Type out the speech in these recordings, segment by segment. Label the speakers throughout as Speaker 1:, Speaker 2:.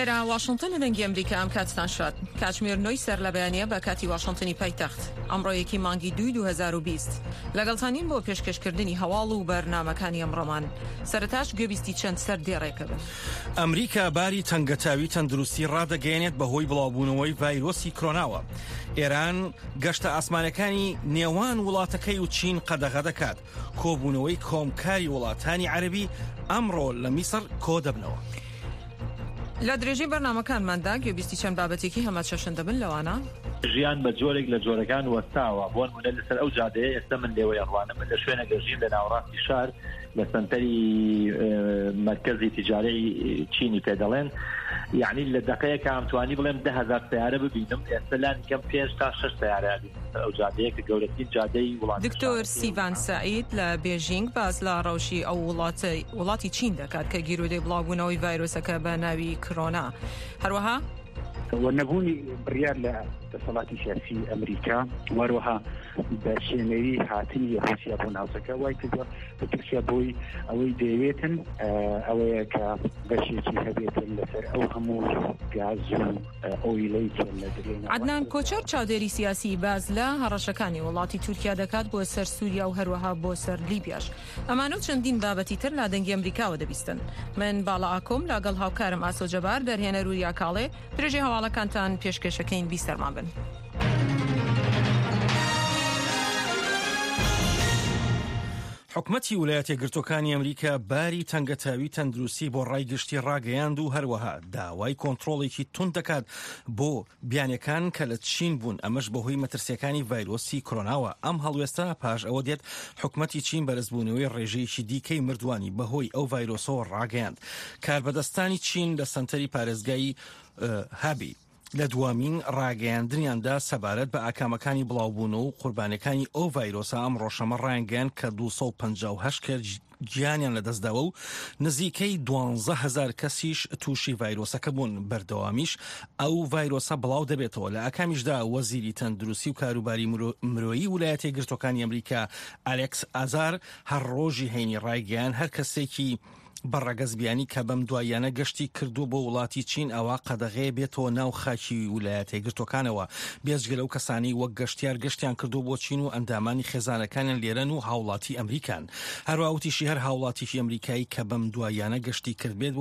Speaker 1: لێرە واشنگتن لە دەنگی ئەمریکا ئەم کاتستان شاد کاتژمێر 9 سەر لە بەیانیە بە کاتی واشنگتنی پایتەخت ئەمڕۆیەکی مانگی 2020 لەگەڵتانین بۆ پێشکەشکردنی هەواڵ و بەرنامەکانی ئەمڕۆمان. سەرەتاش گوێبیستی چەند سەر دێڕێکە بن.
Speaker 2: ئەمریکا باری تەنگەتاوی تەندروستی ڕادەگەیەنێت بەهۆی بڵاوبوونەوەی ڤایرۆسی کۆرۆناوە. ئێران گەشتە ئاسمانەکانی نێوان وڵاتەکەی و چین قەدەغە دەکات. کۆبوونەوەی کۆمکاری وڵاتانی عەربی ئەمڕۆ لە میسر کۆ دەبنەوە.
Speaker 1: لە درێژەی بەرنامەکانماندا گوێبیستی چەند بابەتێکی هەمە چەشن دەبن لەوانە
Speaker 3: ژیان بە جۆرێک لە جۆرەکان وەستاوە بۆ نمونە لەسەر ئەو جادەیە ئێستا من لێوەی ئەڕوانم لە شوێنە گەژین لە ناوەڕاستی شار لە سنتەری مرکزی تیجاری چینی پێدەڵێن، یعنی لە دقەیەکە ئەمتوانی بڵێم 10,000 سیارە ببینم، ئێستا لانی کەم 5 تا 6 سیارە ئەو جادەیە کە گەورەترین جادەی وڵاتی.
Speaker 1: دکتۆر سیڤان سعید لە بێژینگ باز لە ڕەوشی ئەو وڵاتی چین دەکات کە گیرودەی بڵاوبوونەوەی ڤایرۆسەکە بە ناوی کۆرۆنا. هەروەها
Speaker 4: وەنەبوونی بڕیار لە دەسەڵاتی سیاسی ئەمریکا وەروەها بە شوێنەری هاتنی رووسیا بۆ ناوچەکە وای کردووە بە تورکیا بۆی ئەوەی دەیەوێتن ئەوەیە کە بەشێکی هەبێتن لەسەر ئەو هەموو گاز و ئۆیلەی کە لە درێنە.
Speaker 1: عەدنان کۆچەر چاودێری سیاسی باز لە هەڕەشەکانی وڵاتی تورکیا دەکات بۆ سەر سووریا و هەروەها بۆ سەر لیبیاش. ئەمانە و چەندین بابەتی تر لا دەنگی ئەمریکاوە دەبیستن. من باڵا ئاکۆم لەگەڵ هاوکارم ئاسۆ جەبار دەرهێنەر و یاکاڵێ درێژەی هەواڵەکانتان پێشکەشەکەین بیسەرمان بن.
Speaker 2: حکومەتی ویلایەتە یەکگرتووەکانی ئەمریکا باری تەنگەتاوی تەندروستی بۆ ڕایگشتی ڕاگەیاند و هەروەها داوای کۆنتڕۆڵێکی تند دەکات بۆ بیانیەکان کە لە چین بوون، ئەمەش بەهۆی مەترسیەکانی ڤایرۆسی کۆرۆناوە. ئەم هەڵوێستە پاش ئەوە دێت حکومەتی چین بەرزبوونەوەی ڕێژەیەکی دیکەی مردوانی بەهۆی ئەو ڤایرۆسەوە ڕاگەیاند. کاربەدەستانی چین لە سەنتەری پارێزگای هابی لە دوامین ڕاگەیاندنیاندا سەبارەت بە ئاکامەکانی بڵاوبوونەوە و قوربانەکانی ئەو ڤایرۆسە ئەم ڕۆژەمە ڕایانگەیان کە 258 کرد گیانیان لەدەستداوە و نزیکەی 12,000 کەسیش تووشی ڤایرۆسەکە بوون. بەردەوامیش ئەو ڤایرۆسە بڵاو دەبێتەوە. لە ئاکامیشدا وەزیری تەندروستی و کاروباری مرۆیی ویلایەتە یەکگرتووەکانی ئەمریکا ئالێکس ئازار هەر ڕۆژی هەینی ڕایگەیان هەر کەسێکی بەڕەگەز بیانی کە بەم دوایانە گەشتی کردو بۆ وڵاتی چین ئەوە قەدەغەیە بێتەوە ناو خاکی ویلایەتە یەکگرتووەکانەوە. بێجگە لەو کەسانی وەک گەشتیار گەشتیان کردو بۆ چین و ئەندامانی خێزانەکانیان لێرەن و هاوڵاتی ئەمریکان. هەروەوتیشی هەر هاوڵاتیشی ئەمریکایی کە بەم دوایانە گەشتی کردبێت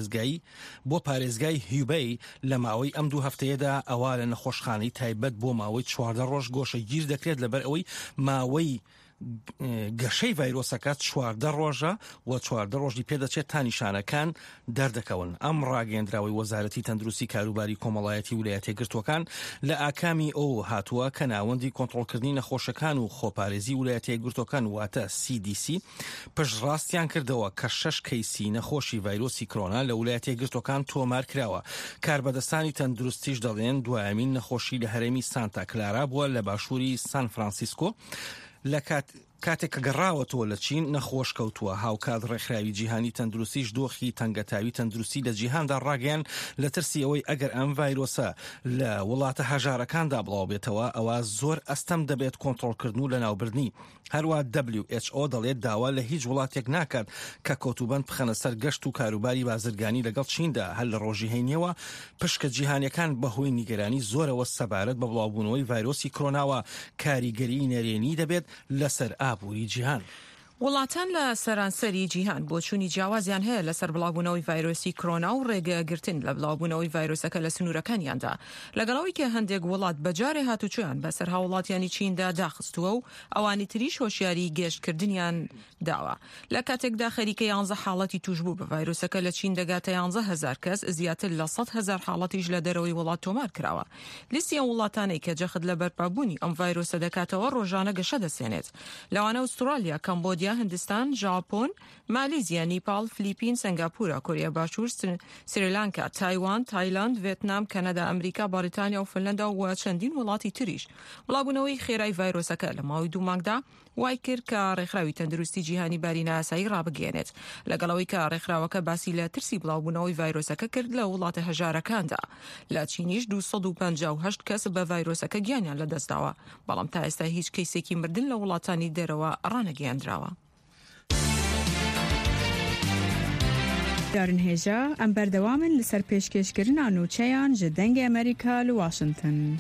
Speaker 2: بۆ پارێزگای هیوبەی لە ماوەی ئەم 2 هەفتەیەدا ئەوە لە نەخۆشخانەی تایبەت بۆ ماوەی 14 ڕۆژ گۆشە گیر دەکرێت لەبەر ئەوەی ماوەی گەشەی ڤایرۆسەکە 14 ڕۆژە و 14 ڕۆژی پێدەچێت تا نیشانەکان دەردەکەون. ئەم ڕاگەیەندراوی وەزارەتی تەندروستی کاروباری کۆمەڵایەتی ویلایەتە یەکگرتووەکان لە ئاکامی ئەو هاتووە کە ناوەندی کۆنتڕۆڵکردنی نەخۆشەکان و خۆپارێزی ویلایەتە یەکگرتووەکان واتە CDC پشتڕاستیان کردەوە کە 6 کەیسی نەخۆشی ڤایرۆسی کۆرۆنا لە ویلایەتە یەکگرتووەکان تۆمار کراوە. کاربەدەستانی تەندروستیش دەڵێن دوایەمین نەخۆشی لە هەرێمی سانتا کلارا بووە لە باشووری سان فرانسیسکۆ لە کاتێک کە گەڕاوەتەوە لە چین نەخۆش کەوتووە. هاوکات ڕێکخراوی جیهانی تەندروستیش دۆخی تەنگەتاوی تەندروستی لە جیهاندا ڕاگەیان لە ترسی ئەوەی ئەگەر ئەم ڤایرۆسە لە وڵاتە هەژارەکاندا بڵاو بێتەوە ئەوە زۆر ئەستەم دەبێت کۆنتڕۆڵکردن و لە ناوبردنی. هەروە WHO دەڵێت داوا لە هیچ وڵاتێک ناکات کە کۆتوبەند بخەنە سەر گەشت و کاروباری بازرگانی لەگەڵ چیندا. هەر لە ڕۆژی هەینیەوە پشکە جیهانیەکان بەهۆی نیگەرانی زۆرەوە سەبارەت بە بڵاوبوونەوەی ڤایرۆسی کۆرۆناوە کاریگەری نەرێنی دەبێت لەسەر ئابووری جیهان.
Speaker 1: وڵاتان لە سەرانسەری جیهان بۆ چوونی جیاوازیان هەیە لەسەر بڵاوبوونەوەی ڤایرۆسی کۆرۆنا و ڕێگەگرتن لە بڵاوبوونەوەی ڤایرۆسەکە لە سنوورەکانیاندا، لەگەڵەوەی کە هەندێک وڵات بەجارێ هاتوچۆیان بەسەر هاوڵاتیانی چیندا داخستووە و ئەوانی تریش هۆشیاری گەشتکردنیان داوە. لە کاتێکدا خەریکە 11 حاڵەتی توشبوو بە ڤایرۆسەکە لە چین دەگاتە 11,000 کەس، زیاتر لە 100,000 حاڵەتیش لە دەرەوەی وڵات تۆمار کراوە. لیستی ئەم وڵاتانەی کە جەخت لە بەرپابوونی ئەم ڤایرۆسە دەکاتەوە ڕۆژانە گەشە دەسێنێت. لەوانە ئوسترالیا، کەمبۆدیا، هندستان، ژاپۆن، مالیزیا، نیپال، فلیپین، سنگاپورە، کۆریا باشوور، سریلانکا، تایوان، تایلاند، ڤێتنام، کەنەدا، ئەمریکا، باریتانیا و فنلەندا و چەندین وڵاتی تریش. بڵاوبوونەوەی خێرای ڤایرۆسەکە لە ماوەی 2 مانگدا وای کرد کە ڕێکخراوی تەندروستی جیهانی بارینە ئاسایی ڕابگەێنێت، لەگەڵەوەی کە ڕێکخراوەکە باسی لە ترسی بڵاوبوونەوەی ڤایرۆسەکە کرد لە وڵاتە هەژارەکاندا. لە چینیش 258 کەس بە ڤایرۆسەکە گیانیان لەدەستداوە، بەڵام تا ئێستا هیچ کەیسێکی مردن لە وڵاتانی دەرەوە ڕانەگەیاندراوە.
Speaker 5: دارن هێژا ئەم بەردەوامن لەسەر پێشکەشکردنا نوچەیان ji dengê ئەمریکا لە واشنگتن.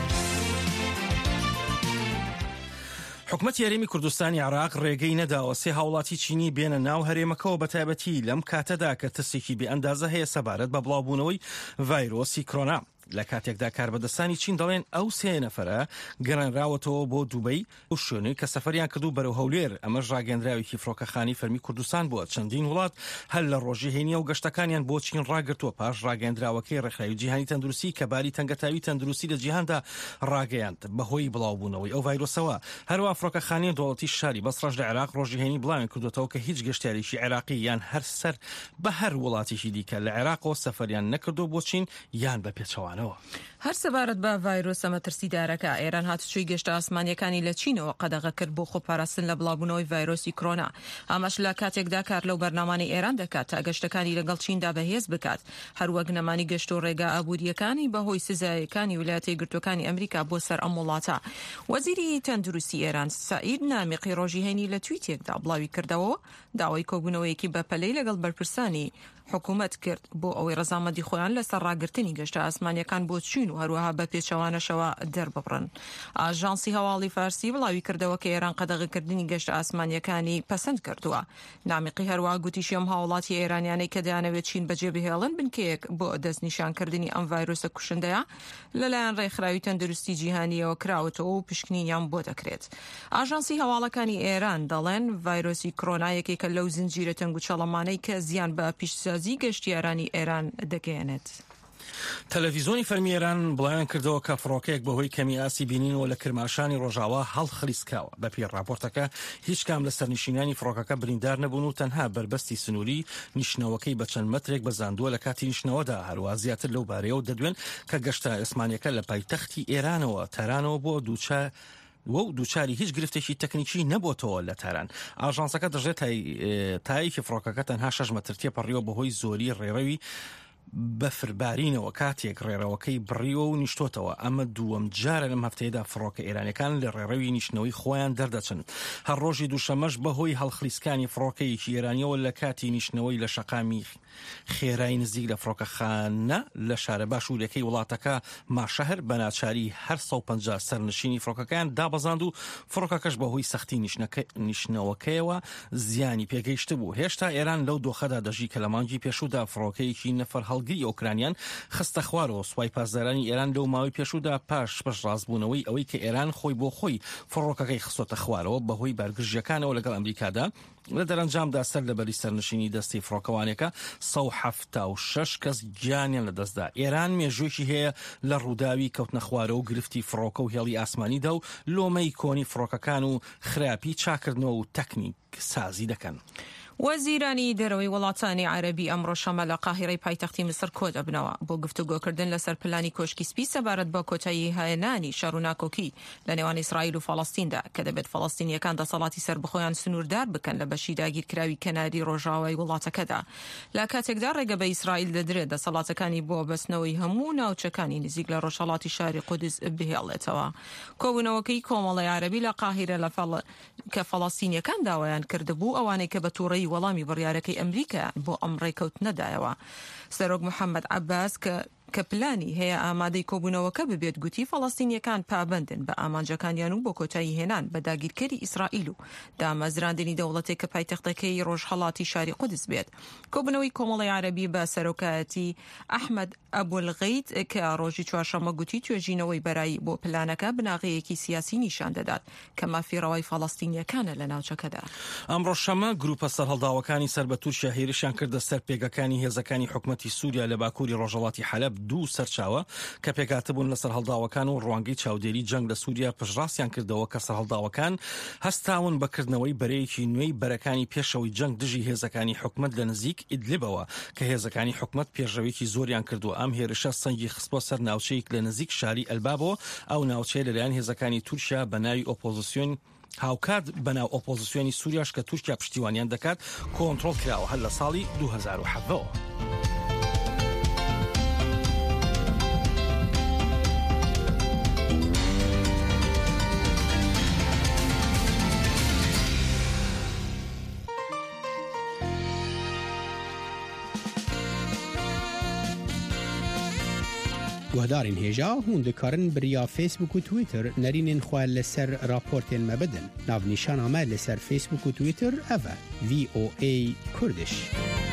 Speaker 2: حکومەتی یاریمی کوردستانی عراق ڕێگەی نەداوە سێ هاوڵاتی چینی بێنە ناو هەرێمەکەەوە بەتایبەتی لەم کاتەدا کە ترسێکی بێئەندازە هەیە سەبارەت بە بڵاوبوونەوەی ڤایرۆسی کۆرۆنا. لە کاتێکدا کاربەدەستانی چین دەڵێن ئەو سێ نەفەرە گەڕانراوەتەوە بۆ دووبەی و شوێنەی کە سەفەریان کردو بەرەو هەولێر. ئەمەش ڕاگەندراوێکی فڕۆکەخانی فەرمی کوردستان بووە. چەندین وڵات هەر لە ڕۆژی هێنیە و گەشتەکانیان بۆ چین ڕاگرتووە پاش ڕاگەندراوەکەی ڕێکخراوی جیهانی تەندروستی کە باری تەنگەتاوی تەندروستی لە جیهاندا ڕاگەیاند بەهۆی بڵاوبوونەوەی ئەو ڤایرۆسەوە. هەروە فڕۆکەخانەی دەوڵەتی شاری بەسڕەش لە عێراق ڕۆژی هێنی بڵاویان کردوێتەوە کە هیچ گەشتیارێکی عێراقی یان هەر سەر بە هەر وڵاتێکی دیکە لە عێراقەوە سەفەریان نەکردو بۆ چین یان بە پێچەوانەوە.
Speaker 1: هەر سەبارەت بە ڤایرۆسە مەترسیدارەکە ئێران هاتوچووی گەشتە ئاسمانیەکانی لە چینەوە قەدەغە کرد بۆ خۆپاراستن لە بڵاوبوونەوەی ڤایرۆسی کۆرۆنا. ئەمەش لە کاتێکدا کار لەو بەرنامانەی ئێران دەکات تا گەشتەکانی لەگەڵ چیندا بەهێز بکات. هەروەک نەمانی گەشت و ڕێگا ئابوووریەکانی بەهۆی سزایەکانی ویلایەتە یەکگرتووەکانی ئەمریکا بۆ سەر ئەم وڵاتە. وەزیری تەندروستی ئێران سعید نامیقی ڕۆژی هەینی لە تویتێکدا بڵاوی کردەوە داوای کۆبوونەوەیەکی بەپەلەی لەگەڵ بەرپرسانی حکوومەت کرد بۆ ئەوەی ڕەزامەندی خۆیان لەسەر ڕاگررتنی گەشتە ئاسمانیەکان بۆ چین و هەروەها بە پێچەوانەشەوە دەرببڕن. ئاژانسی هەواڵی فارسی بڵاوی کردەوە کە ئێران قەدەغەکردنی گەشتە ئاسمانیەکانی پەسەند کردووە. نامیقی هەروە گوتیشی ئەم هاوڵاتی ئێرانیانەی کە دەیانەوێت چین بەجێ بهێڵن بنکەیەک بۆ دەستنیشانکردنی ئەم ڤایرۆسە کوشندەیە لەلایەن ڕێکخراوی تەندروستی جیهانیەوە کراوەتەوە و پشکنینیان بۆ دەکرێت. ئاژانسی هەواڵەکانی ئێران دەڵێن ڤایرۆسی کۆرۆنا یەکێکە لەو زنجیرە تەنگ و چەڵەمانەی کە زیان بە پیشسازی گەشتیارانی ئێران دەگەێنێت.
Speaker 2: تەلەڤیزۆنی فەرمی ئێران بڵاویان کردەوە کە فڕۆکەیەک بەهۆی کەمی ئاسی بینینەوە لە کرماشانی ڕۆژاوا هەڵخلیسکاوە. بە پێی راپۆرتەکە هیچ کام لە سەرنشینانی فڕۆکەکە بریندار نەبوون و تەنها بربەستی سنووری نیشنەوەکەی بە چەند مەترێک بەزاندووە لە کاتی نیشنەوەدا. هەروە زیاتر لەو بارەیەوە دەدوێن کە گەشتە ئاسمانیەکە لە پایتەختی ئێرانەوە تەرانەوە بۆ دووچاری هیچ گرفتێکی تەکنیکی نەبووتەوە لە تاران. ئاژانسەکە دەژێت تایەکی فڕۆکەکە تەنها 6 مەتر تێپەڕیەوە بەهۆی زۆری ڕێڕەوی بەفربارینەوە کاتێک ڕێڕەوەکەی بڕیوە و نیشتۆتەوە. ئەمە دووەم جارە لەم هەفتەیەدا فڕۆکە ئێرانەکان لە ڕێڕەوی نیشتنەوەی خۆیان دەردەچن. هەر ڕۆژی دووشەمەش بەهۆی هەڵخلیسکانی فڕۆکەیەکی ئێرانیەوە لە کاتی نیشتنەوەی لە شەقامی خێرای نزیک لە فڕۆکەخانە لە شارە باشوورەکەی وڵاتەکە ماشەهر بە ناچاری هەر 150 سەرنشینی فڕۆکەکان دابەزاند و فڕۆکەکەش بەهۆی سەختی نیشتنەوەکەیەوە زیانی پێگەیشت بوو. هێشتا ئێران لەو دۆخەدا دەژی کە لە مانگی پێشوودا فڕۆکەیەکی نەفەر هەڵگری ئۆکرانیان خستە خوارەوە. سوپای پاسدارانی ئێران لەو ماوەی پێشوودا پاش پشتڕاستبوونەوەی ئەوەی کە ئێران خۆی بۆ خۆی فڕۆکەکەی خستۆتە خوارەوە بەهۆی بارگرژیەکانەوە لەگەڵ ئەمریکادا لە دەرەنجامدا سەر لەبەری سەرنشینی دەستی فڕۆکەوانێکە 176 کەس گیانیان لەدەستدا. ئێران مێژوێکی هەیە لە ڕووداوی کەوتنە خوارە و گرفتی فڕۆکە و هێڵی ئاسمانیدا و لۆمەی کۆنی فڕۆکەکان و خراپی چاکردنەوە و تەکنیک سازی دەکەن.
Speaker 1: وەزیرانی دەرەوەی وڵاتانی عەرەبی ئەمڕۆ شەمە لە قاهیرەی پایتەختی مسر کۆ دەبنەوە بۆ گفتوگۆکردن لەسەر پلانی کۆشکی سپی سەبارەت بە کۆتایی هێنانی شەڕ و ناکۆکی لە نێوان ئیسرائیل و فەڵەستیندا کە دەبێت فەڵەستینیەکان دەسەڵاتی سەر بخۆیان سنووردار بکەن لە بەشی داگیرکراوی کەناری ڕۆژاوای وڵاتەکەدا. لە کاتێکدا ڕێگە بە ئیسرائیل دەدرێت دەسەڵاتەکانی بۆ بەستنەوەی هەموو ناوچەکانی نزیک لە ڕۆژهەڵاتی شاری قودس بهێڵێتەوە. کۆبوونەوەکەی کۆمەڵی عەرەبی لە قاهیرە کە فەڵەستینیەکان داوایان کردبوو ئەوانەی کە بە تووڕەی وەڵامی بڕیارەکەی ئەمریکا بۆ ئەم ڕێکەوتنەدایەوە. سەرۆک محەممەد عەباس کە پلانی هەیە ئامادەی کۆبوونەوەکە ببێت گوتی فەڵەستینیەکان پابندن بە ئامانجەکانیان و بۆ کۆتایی هێنان بە داگیرکەری ئیسرائیل و دامەزراندنی دەوڵەتێک کە پایتەختەکەی ڕۆژهەڵاتی شاری قودس بێت. کۆبوونەوەی کۆمەڵی عەرەبی بە سەرۆکایەتی ئەحمەد ئەبولغەیت کە ڕۆژی چوارشەممە گوتی توێژینەوەی بەرایی بۆ پلانەکە بناغەیەکی سیاسی نیشان دەدات کە مافیڕەوەی فەڵەستینیەکانە لە ناوچەکەدا.
Speaker 2: ئەمڕۆ شەمە گروپە سەرهەڵداوەکانی سەر بە تورکیا هێرشیان کردە سەر پێگەکانی هێزەکانی حکومەتی سووریا لە باکووری ڕۆژهەڵاتی حەلەب دوو سەرچاوە کە پێکاتبوون لەسەر هەڵداوەکان و ڕوانگەی چاودێری جەنگ لە سووریا پشتڕاستیان کردەوە کە سەرهەڵداوەکان هەستاون بەکردنەوەی بەرەیەکی نوێی بەرەکانی پێشەوەی جەنگ دژی هێزەکانی حکومەت لە نزیک ئیدلیبەوە کە هێزەکانی حکومەت پێشەوەیکی زۆریان کردووە. ئەم هێرشە سەنگی خستبۆ سەر ناوچەیەک لە نزیک شاری ئەلبابەوە. ئەو ناوچەیە لەلایەن هێزەکانی تورکیا بە ناوی ئۆپۆزیسیۆن هاوکات بەناو ئۆپۆزیسیۆنی سووریاش کە تورکیا پشتیوانیان دەکات کۆنتڕۆڵ کراوە هەر لە ساڵی 2007ەوە.
Speaker 6: گهدارین هجا هون دکارن بریا فیسبوک و تویتر نرینین خواه لسر راپورتین مبدن ناو نیشان آمه لسر فیسبوک و تویتر اوه VOA کردش.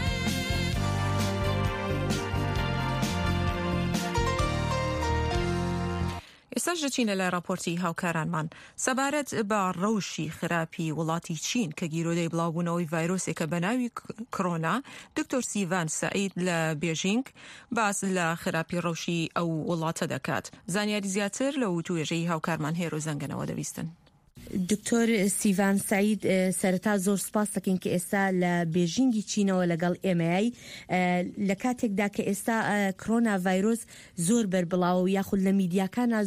Speaker 1: ئێستاژە چینە لە راپۆرتی هاوکارانمان سەبارەت بە ڕەوشی خراپی وڵاتی چین کە گیرۆدەی بڵاوبوونەوەی ڤایرۆسێکە بە ناوی کۆرۆنا دکتۆر سیڤان سەعید لە بێژینگ باس لە خراپی ڕەوشی ئەو وڵاتە دەکات. زانیاری زیاتر لە وتوێژەی هاوکارمان هێرو زەنگەنەوە دەویستن.
Speaker 7: دکتۆر سیڤان سعید سەرەتا زۆر سپاس دەکەین کە ئێستا لە بێژینگی چینەوە لەگەڵ ئێمەی لە کاتێکدا کە ئێستا کۆرۆنا ڤایرۆس زۆر بەربڵاو یاخود لە میدیاکانە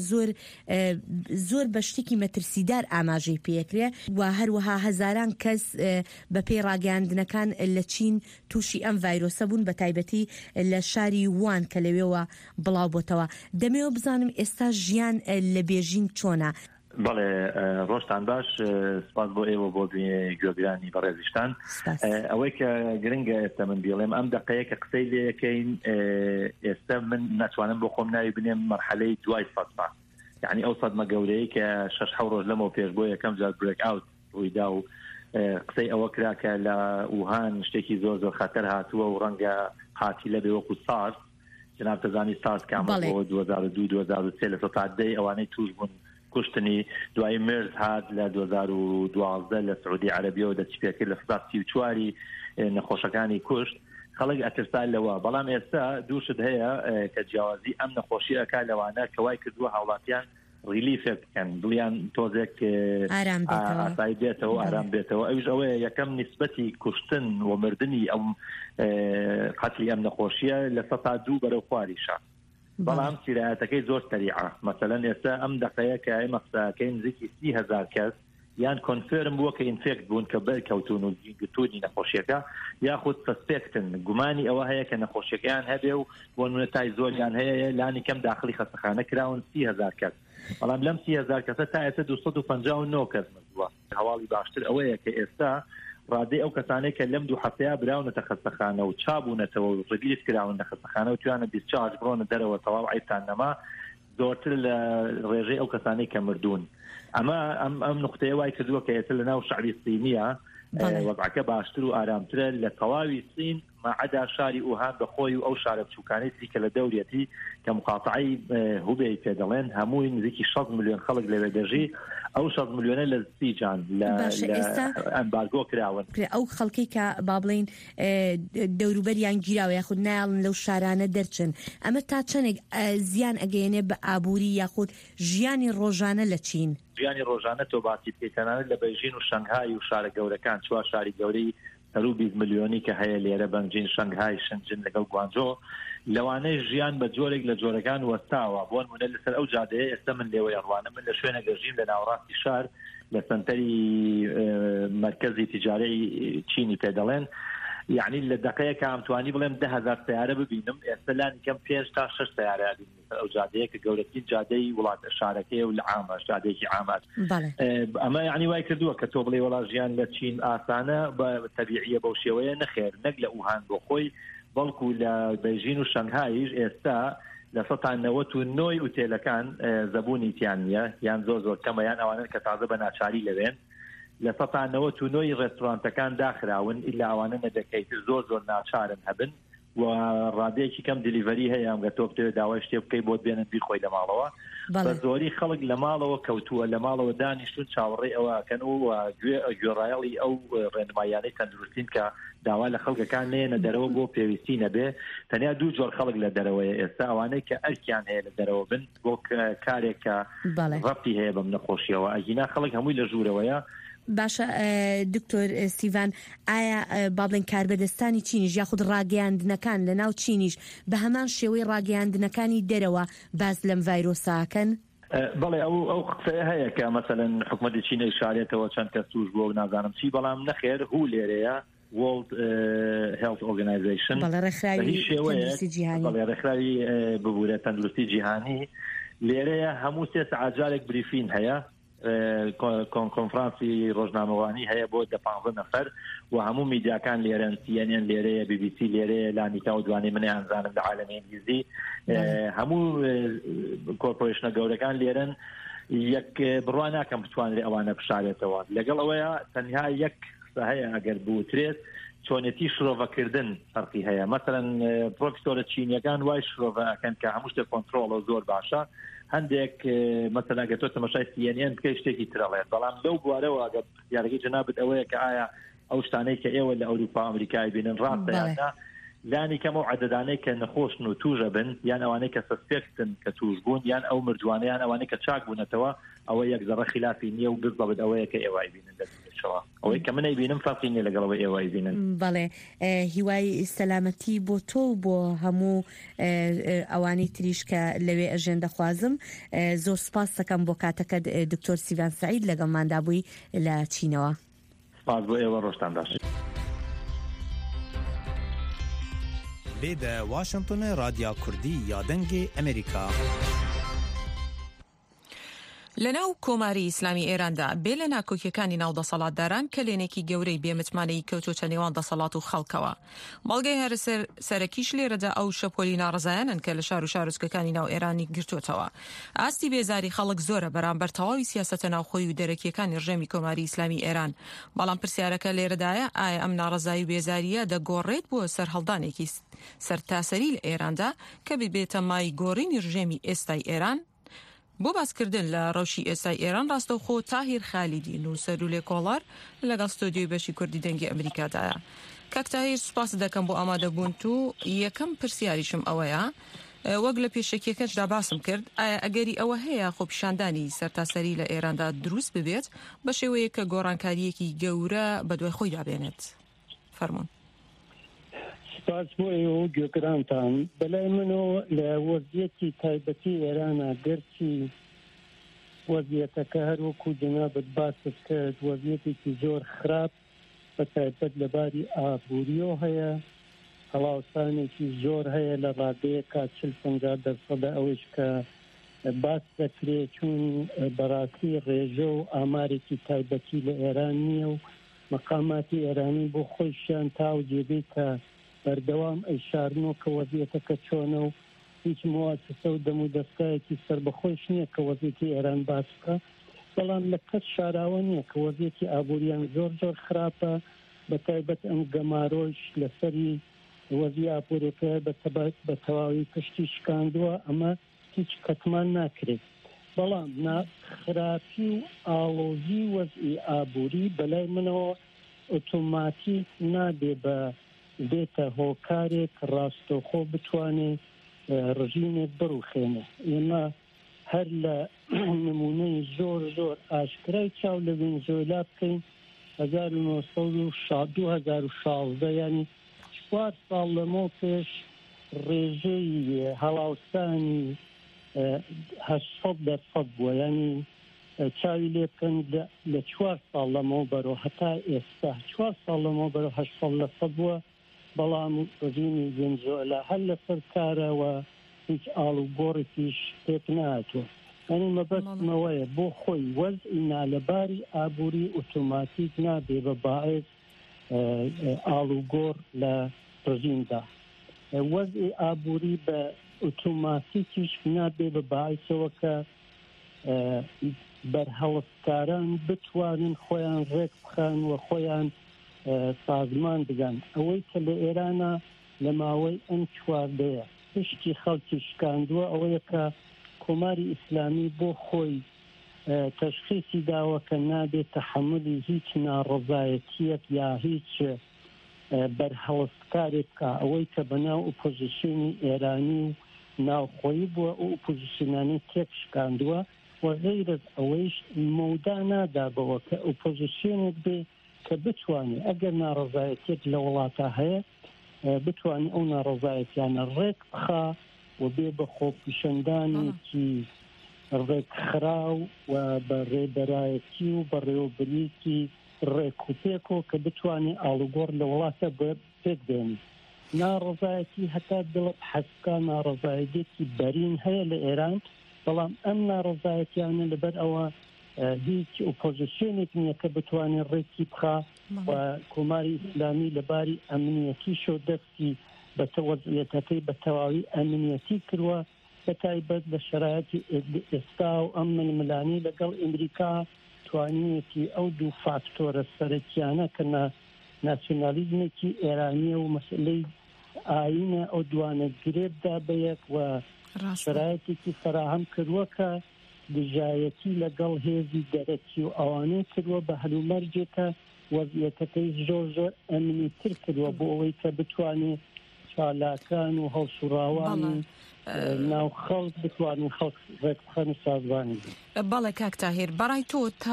Speaker 7: زۆر بە شتێکی مەترسیدار ئاماژەی پێکرێ و هەروەها هەزاران کەس بە پێی ڕاگەاندنەکان لە چین تووشی ئەم ڤایرۆسە بوون بە تایبەتی لە شاری وان کە لەوێەوە بڵاو بۆتەوە. دەمەوە بزانم ئێستا ژیان لە بێژینگ چۆنە؟
Speaker 3: بەڵێ ڕۆژتان باش، سپاس بۆ ئێوە بۆ گوێبیرانی بەڕێزیشتان. ئەوەی کە گرنگە ئێستا من بیڵێم ئەم دقەیە کە قسەی لێەکەین ئێستا من ناتوانم بۆ خۆم ناوی بنێم مەرحەلەی دوای سەدمە، یعنی ئەو سەدمە گەورەیە کە 6 ڕۆژ لەمەوە پێش بۆ یەکەم جار برێک ئاوت ڕوویدا و قسەی ئەوە کرا کە لە ووهان شتێکی زۆر خەتەر هاتووە و ڕەنگە هاتی لە بێوەکو سارس، جناب تەزانی سارس کامل بۆ 2002-2003 لە سەتادەی ئەوانەی توش بوون کوشتنی، دوای مرز هات لە 2012 لە سعودی عەرەبیەوە دەستی پێکرد لە 34 نەخۆشەکانی کوشت. خەڵک ئەترسان لەوە، بەڵام ئێستا دووشت هەیە کە جیاوازی ئەم نەخۆشی ئەکا لەوانە کەوای کردووە هاوڵاتیان ریلیفێ بکەن، دڵیان تۆزێک ئاسایی بێتەوە ئارام بێتەوە. ئەوش ئەوەیە یەکەم نیسبەتی کوشتن و مردنی ئەم قەتلی ئەم نەخۆشیە لە 102 بەرەو خواریشە. بەڵام سیرایەتەکەی زۆر سەریعە. مەسەلەن ئێستا ئەم دقەیە کە ئێمە قسەکەین نزیکی 30,000 کەس یان کۆنفێرم بووە کە ئینفێکت بوون کە بەرکەوتون و گتوونی نەخۆشیەکە، یاخود سەسپێکتن گومانی ئەوە هەیە کە نەخۆشیەکەیان هەبێ و بۆ نمونەتای زۆریان هەیە لانی کەم داخلی خەستەخانە کراون 30,000 کەس. بەڵام لەم 30,000 کەسە تا ئێستا 259 کەس مردووە. هەواڵی باشتر ئەوەیە کە ئێستا ڕادەی ئەو کەسانەی کە لەم دوو هەفتەیە براونەتە خەستەخانە و چابوونەتەوە و ڕگیرت کراون لە خەستەخانە و توانە دیسچارج بڕۆنە دەرەوە تەواو عیبتان نەما، زۆرتر لە ڕێژەی ئەو کەسانەی کە مردوون. ئەمە ئەم نقطەیە وای کردووە کە ئێستا لەناو شعری سینیە وەضعەکە باشتر و ئارامترە لە تەواوی سین مەعەدا شاری ووهان بەخۆی و ئەو شارە بچووکانەی تریکە لە دەورێتی کە مقاتعەی هوبێی پێ دەڵێن هەمووی نزیکی 6 ملیۆن خەڵک لەوێ دەژی. ئەو 6 ملیۆنە لە سیجان لە ئەمبارگۆ کراون.
Speaker 7: ئەو خەڵکی کە با بڵین دەوروبەریان گیراوە یاخود نایڵن لەو شارانە دەرچن، ئەمە تا چەندێک زیان ئەگەیەنێ بە ئابووری یاخود ژیانی ڕۆژانە لە چین؟
Speaker 3: ژیانی ڕۆژانە تۆ باسی پێکەنانە لە بەیژین و شەنگهای و شارە گەورەکان، چوار شاری گەورەی هەرو 20 ملیۆنی کە هەیە لێرە بەنجین، شەنگهای، شەنجن لەگەڵ گوانجۆ، لەوانەیە ژیان بە جۆرێک لە جۆرەکان وەستاوە. بۆ نمونە لەسەر ئەو جادەیە ئێستا من لێوە ئەڕوانە من لە شوێنە گەژیم لە ناوەڕاستی شار لە سنتەری مرکزی تیجاری چینی پێ دەڵێن، یعنی لە دقەیەکە ئەمتوانی بڵێم 10,000 سیارە ببینم، ئێستا لانی کەم 5 تا 6 سیارە ببینم. ئەو جادەیە کە گەورەترین جادەی وڵاتە شارەکەی و لە عامە جادەیەکی عامات. ئەمە یعنی وای کردووە کە تۆ بڵێ وەڵا ژیان لە چین ئاسانە بە تەبیعیە بەو شێوەیە نەخێر، نەک لە ووهان بۆ خۆی بەڵکو لە بەیژین و شەنگهایش ئێستا لە 99 ئوتێلەکان زەبوونی تیانە یان زۆر کەمە یان ئەوانن کە تازە بە ناچاری لەوێن، لە 99 ڕێستۆرانتەکان داخراون ئیلا ئەوانە نەدەکەیتر زۆر ناچارن هەبن و ڕادەیەکی کەم دیلیڤەری هەیە ئەمگە تۆ بتەوێت داوای شتێ بکەی بۆت بێنن بیخۆی لە ماڵەوە. بە زۆری خەڵک لە ماڵەوە کەوتووە، لە ماڵەوە دانیشتون چاوەڕێی ئەوەکەن و گوێڕایەڵی ئەو ڕێنمایانەی تەندروستین کە داوا لە خەڵکەکان نێنە دەرەوە بۆ پێویستی نەبێ. تەنیا دوو جۆر خەڵک لە دەرەوەیە ئێستا، ئەوانەی کە ئەرکیان هەیە لە دەرەوە بن بۆ کارێک کە ڕەبتی هەیە بەم نەخۆشیەوە، ئەگینا خەڵک هەمووی لە ژوورەوەیە.
Speaker 7: باشە دکتۆر سیڤان، ئایا با بڵێن کاربەدەستانی چینیش یاخود ڕاگەیاندنەکان لە ناو چینیش بە هەمان شێوەی ڕاگەیاندنەکانی دەرەوە باز لەم ڤایرۆساکەن؟
Speaker 3: بەڵێ ئەو قسەیە هەیە کە مەسەلەن حکوومەتی چین ئیشارێتەوە چەند کەس توش بووە و نازانم چی، بەڵام نەخێر هو لێرەیە World Health Organization ڕێکخراوی ببوورە تەندروستی جیهانی لێرەیە هەموو 3 سەعات جارێک بریفین هەیە کۆنفرانسی ڕۆژنامەوانی هەیە بۆ 15 نەفەر و هەموو میدیاکان لێرەن CNN لێرەیە BBC لێرەیە لانیکا و دوانی منێ ئەنزانم لە عالەمی ئینگلیزی هەموو کۆرپۆریشنە گەورەکان لێرەن یەک بڕوا ناکەم بتوانێت ئەوانە بشارێتەوە لەگەڵ ئەوەیە تەنها یەک قسە هەیە ئەگەر بوترێت چۆنێتی شرۆڤەکردن فەرقی هەیە مەسەڵەن پرۆفیسۆرە چینیەکان وای شرۆڤەکەن کە هەموو شتێک کۆنترۆڵ و زۆر باشە هەندێک مەسەلا گە تۆ تەماشای CNN بکەی شتێکی ترەڵێت بەڵام لەو بوارەوە ئەگەر یارگەی جەنابەت ئەوەیە کە ئایا ئەو شتانەی کە ئێوە لە ئەوروپا ئەمریکای بینن ڕاستە یاننا لانی کەم و عەدەدانەی کە نەخۆشن و توژە بن یان ئەوانەی کە سەسپێکتن کە توش بوون یان ئەو مردوانەیان ئەوانەی کە چاک بوونەتەوە ئەوە یەک زەڕە خلافی نییە و بزڵبت ئەوەیە کە ئێوای بینن دەچەوە ئەوەی کە منەی بینم فەرقی نییە لەگەڵ ئەوەی ئێوای بینن.
Speaker 7: بەڵێ هیوای سەلامەتی بۆ تۆ بۆ هەموو ئەوانی تریش کە لەوێ ئەژێن دەخوازم زۆر سپاس دەکەم بۆ کاتەکە دکتۆر سیڤان سەعید لەگەڵماندا بووی لە چینەوە.
Speaker 3: سپاس بۆ ئێوە ڕۆژتان باش.
Speaker 8: لێدە واشنگتن رادیۆ کوردی یا دەنگی ئەمریکا.
Speaker 1: لەناو کۆماری ئیسلامی ئێراندا بێ لە ناکۆکیەکانی ناودەسەڵاتداران کلێنێکی گەورەی بێمتمانەی کەوتۆتە نێوان دەسەڵات و خەڵکەوە. بەڵگەی هەر سەرەکیش لێرەدا ئەو شەپۆلی ناڕزایانن کە لە شار و شارۆچکەکانی ناو ئێرانی گرتوتەوە. ئاستی بێزاری خەڵک زۆرە بەرامبەر تەواوی سیاسەتە ناوخۆی و دەرەکیەکانی ڕژێمی کۆماری ئیسلامی ئێران. بەڵام پرسیارەکە لێرەدایە ئایا ئەم ناڕزایی و بێزاریە دەگۆڕێت بۆ سەرهەڵدانێکی سەرتاسەری لە ئێراندا کە ببێتە مای گۆڕینی ڕژێمی ئێستای ئێران؟ بۆ باسکردن لە ڕەوشی ئێستای ئێران ڕاستەوخۆ تاهیر خالیدی نووسەر و لێکۆڵەر لەگەڵ ستۆدیۆی بەشی کوردی دەنگی ئەمریکادایە. کاک تاهیر سوپاس دەکەم بۆ ئامادەبوون و یەکەم پرسیاریشم ئەوەیە وەک لە پێشەکیەکەشدا باسم کرد ئایا ئەگەری ئەوە هەیە خۆپیشاندانی سەرتاسەری لە ئێراندا دروست ببێت بە شێوەیە کە گۆڕانکاریەکی گەورە بەدوای خۆی دابێنێت. فەرموون.
Speaker 9: سپاس بۆ ئێوە گوێگرانتان بەلای منەوە لە وەزیەتی تایبەتی ئێرانە گەرچی وەزیەتەکە هەروەکو جەنابەت باست کرد وەزیەتێکی زۆر خراپ بە تایبەت لەباری ئابووریۆ هەیە هەڵاوسانێکی زۆر هەیە لە ڕادەیەکە 40-50% ئەوەش کە باس دەکرێت چون بەڕاستی ڕێژە و ئامارێکی تایبەتی لە ئێران نییە و مەقاماتی ئێرانی بۆ خۆیشیان تاو جێبێت کە بەردەوام ئەیشارنەوە کە وەزیەتەکە چۆنە و هیچ مواسسە و دەم و دەستایەکی سەربەخۆش نییە کە وەزیەتی ئێران باس بکە بەڵام لە کەس شاراوە نییە کە وەزیەتی ئابووریان زۆر زۆر خراپە بە تایبەت ئەم گەمارۆژ لەسەری وەزی ئابووریەکە بە تەواوی پشتی شکاندووە ئەمە هیچ کەتمان ناکرێت بەڵام خراپی و ئاڵۆزی وەزئی ئابووری بەلای منەوە ئۆتۆماتیک نابێ بە بێتە هۆکارێک ڕاستەوخۆ بتوانێت ڕژینێک بڕوخێنێ ئێمە هەر لە نمونەی زۆر زۆر ئاشکرای چاو لە ڤێنزوێلا بکەین 2016 ینی 4 ساڵ لەمەوە پێش ڕێژەی هەڵاوسانی 80% بووە ینی چاوی لێ بکەن لە 4 ساڵ لەمەوە بەرەوە هەتا ئێستا 4 ساڵ لەمەوە بەرەوە 80% بووە بەڵام ڕژینی ڤێنزوێلا هەر لەسەر کارەوە هیچ ئاڵوگۆڕێکیش پێک نهاتووە ئەنی مەبەستمەوەیە بۆ خۆی وەزئی نالەباری ئابووری ئۆتۆماتیک نابێ بە باعث ئاڵوگۆڕ لە ڕژیندا وەزئی ئابووری بە ئۆتۆماتیکیش نابێ بە باعثەوە کە بەرهەڵستکاران بتوانن خۆیان ڕێک بخەن و خۆیان سازمان بگەن ئەوەی کە لە ئێرانە لە ماوەی ئەم چواردەیە پشتی خەڵکی شکاندووە ئەوەیە کە کۆماری ئیسلامی بۆ خۆی تەشخیصی داوە کە نابێت تەحملی هیچ ناڕەزایەتیەک یا هیچ بەرهەڵستکارێک بکە ئەوەی کە بەناو ئۆپۆزیسیۆنی ئێرانی و ناوخۆیی بووە ئەو ئۆپۆزیسیۆنانی تێک شکاندووە و غەیرەز ئەوەیش مەودا نادابەوە کە ئۆپۆزیسیۆنێک بێ کە بتوانێت ئەگەر ناڕەزایەتێک لە وڵاتە هەیە بتوانێت ئەو ناڕەزایەتیانە ڕێک بخا و بێ بە خۆپیشەندانێکی ڕێکخراو و بە ڕێبەرایەتی و بە ڕێوەبەریەکی ڕێکوپێکەوە کە بتوانێت ئاڵوگۆڕ لە وڵاتە پێک بێنی ناڕەزایەتی هەتا دڵت حەسکا ناڕەزایەتێکی بەرین هەیە لە ئێران بەڵام ئەم ناڕەزایەتیانە لەبەر ئەوە هیچ ئۆپۆزیسیۆنێک نییە کە بتوانێت ڕێکی بخا و کۆماری ئیسلامی لەباری ئەمنیەتیشۆ دەستی بە وەزعیەتەکەی بە تەواوی ئەمنیەتی کردووە بە تایبەت لە شەرایەتی ئێستا و ئەم ململانی لەگەڵ ئەمریکا توانیەتی ئەو دوو فاکتۆرە سەرەکیانە کە ناسیۆنالیزمێکی ئێرانیە و مەسئلەی ئاینە ئەو دوانە گرێبدا بەیەک و شەرایەتێکی فراهەم کردووە کە دژایەتی لەگەڵ هێزی دەرەکی و ئەوانەی کردووە بە هەلومەرجێکە وەزعیەتەکەی زۆر زۆر ئەمنیتر کردووە بۆ ئەوەی کە بتوانێت چالاکان و هەڵسوڕاوان ناو خەڵک بتوانین خەڵک ڕێکخەن و سازبانی
Speaker 1: بەڵێ کاک تاهیر بەڕای تۆ تا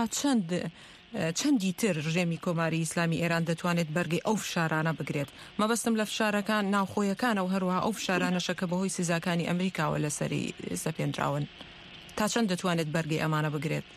Speaker 1: چەندی تر ڕژێمی کۆماری ئیسلامی ئێران دەتوانێت بەرگەی ئەو فشارانە بگرێت مەبەستم لە فشارەکان ناوخۆیەکانە و هەروەها ئەو فشارانەشە کە بەهۆی سزاکانی ئەمریکاوە لەسەری سەپێنراون تا چەند دەتوانێت بەرگەی ئەمانە بگرێت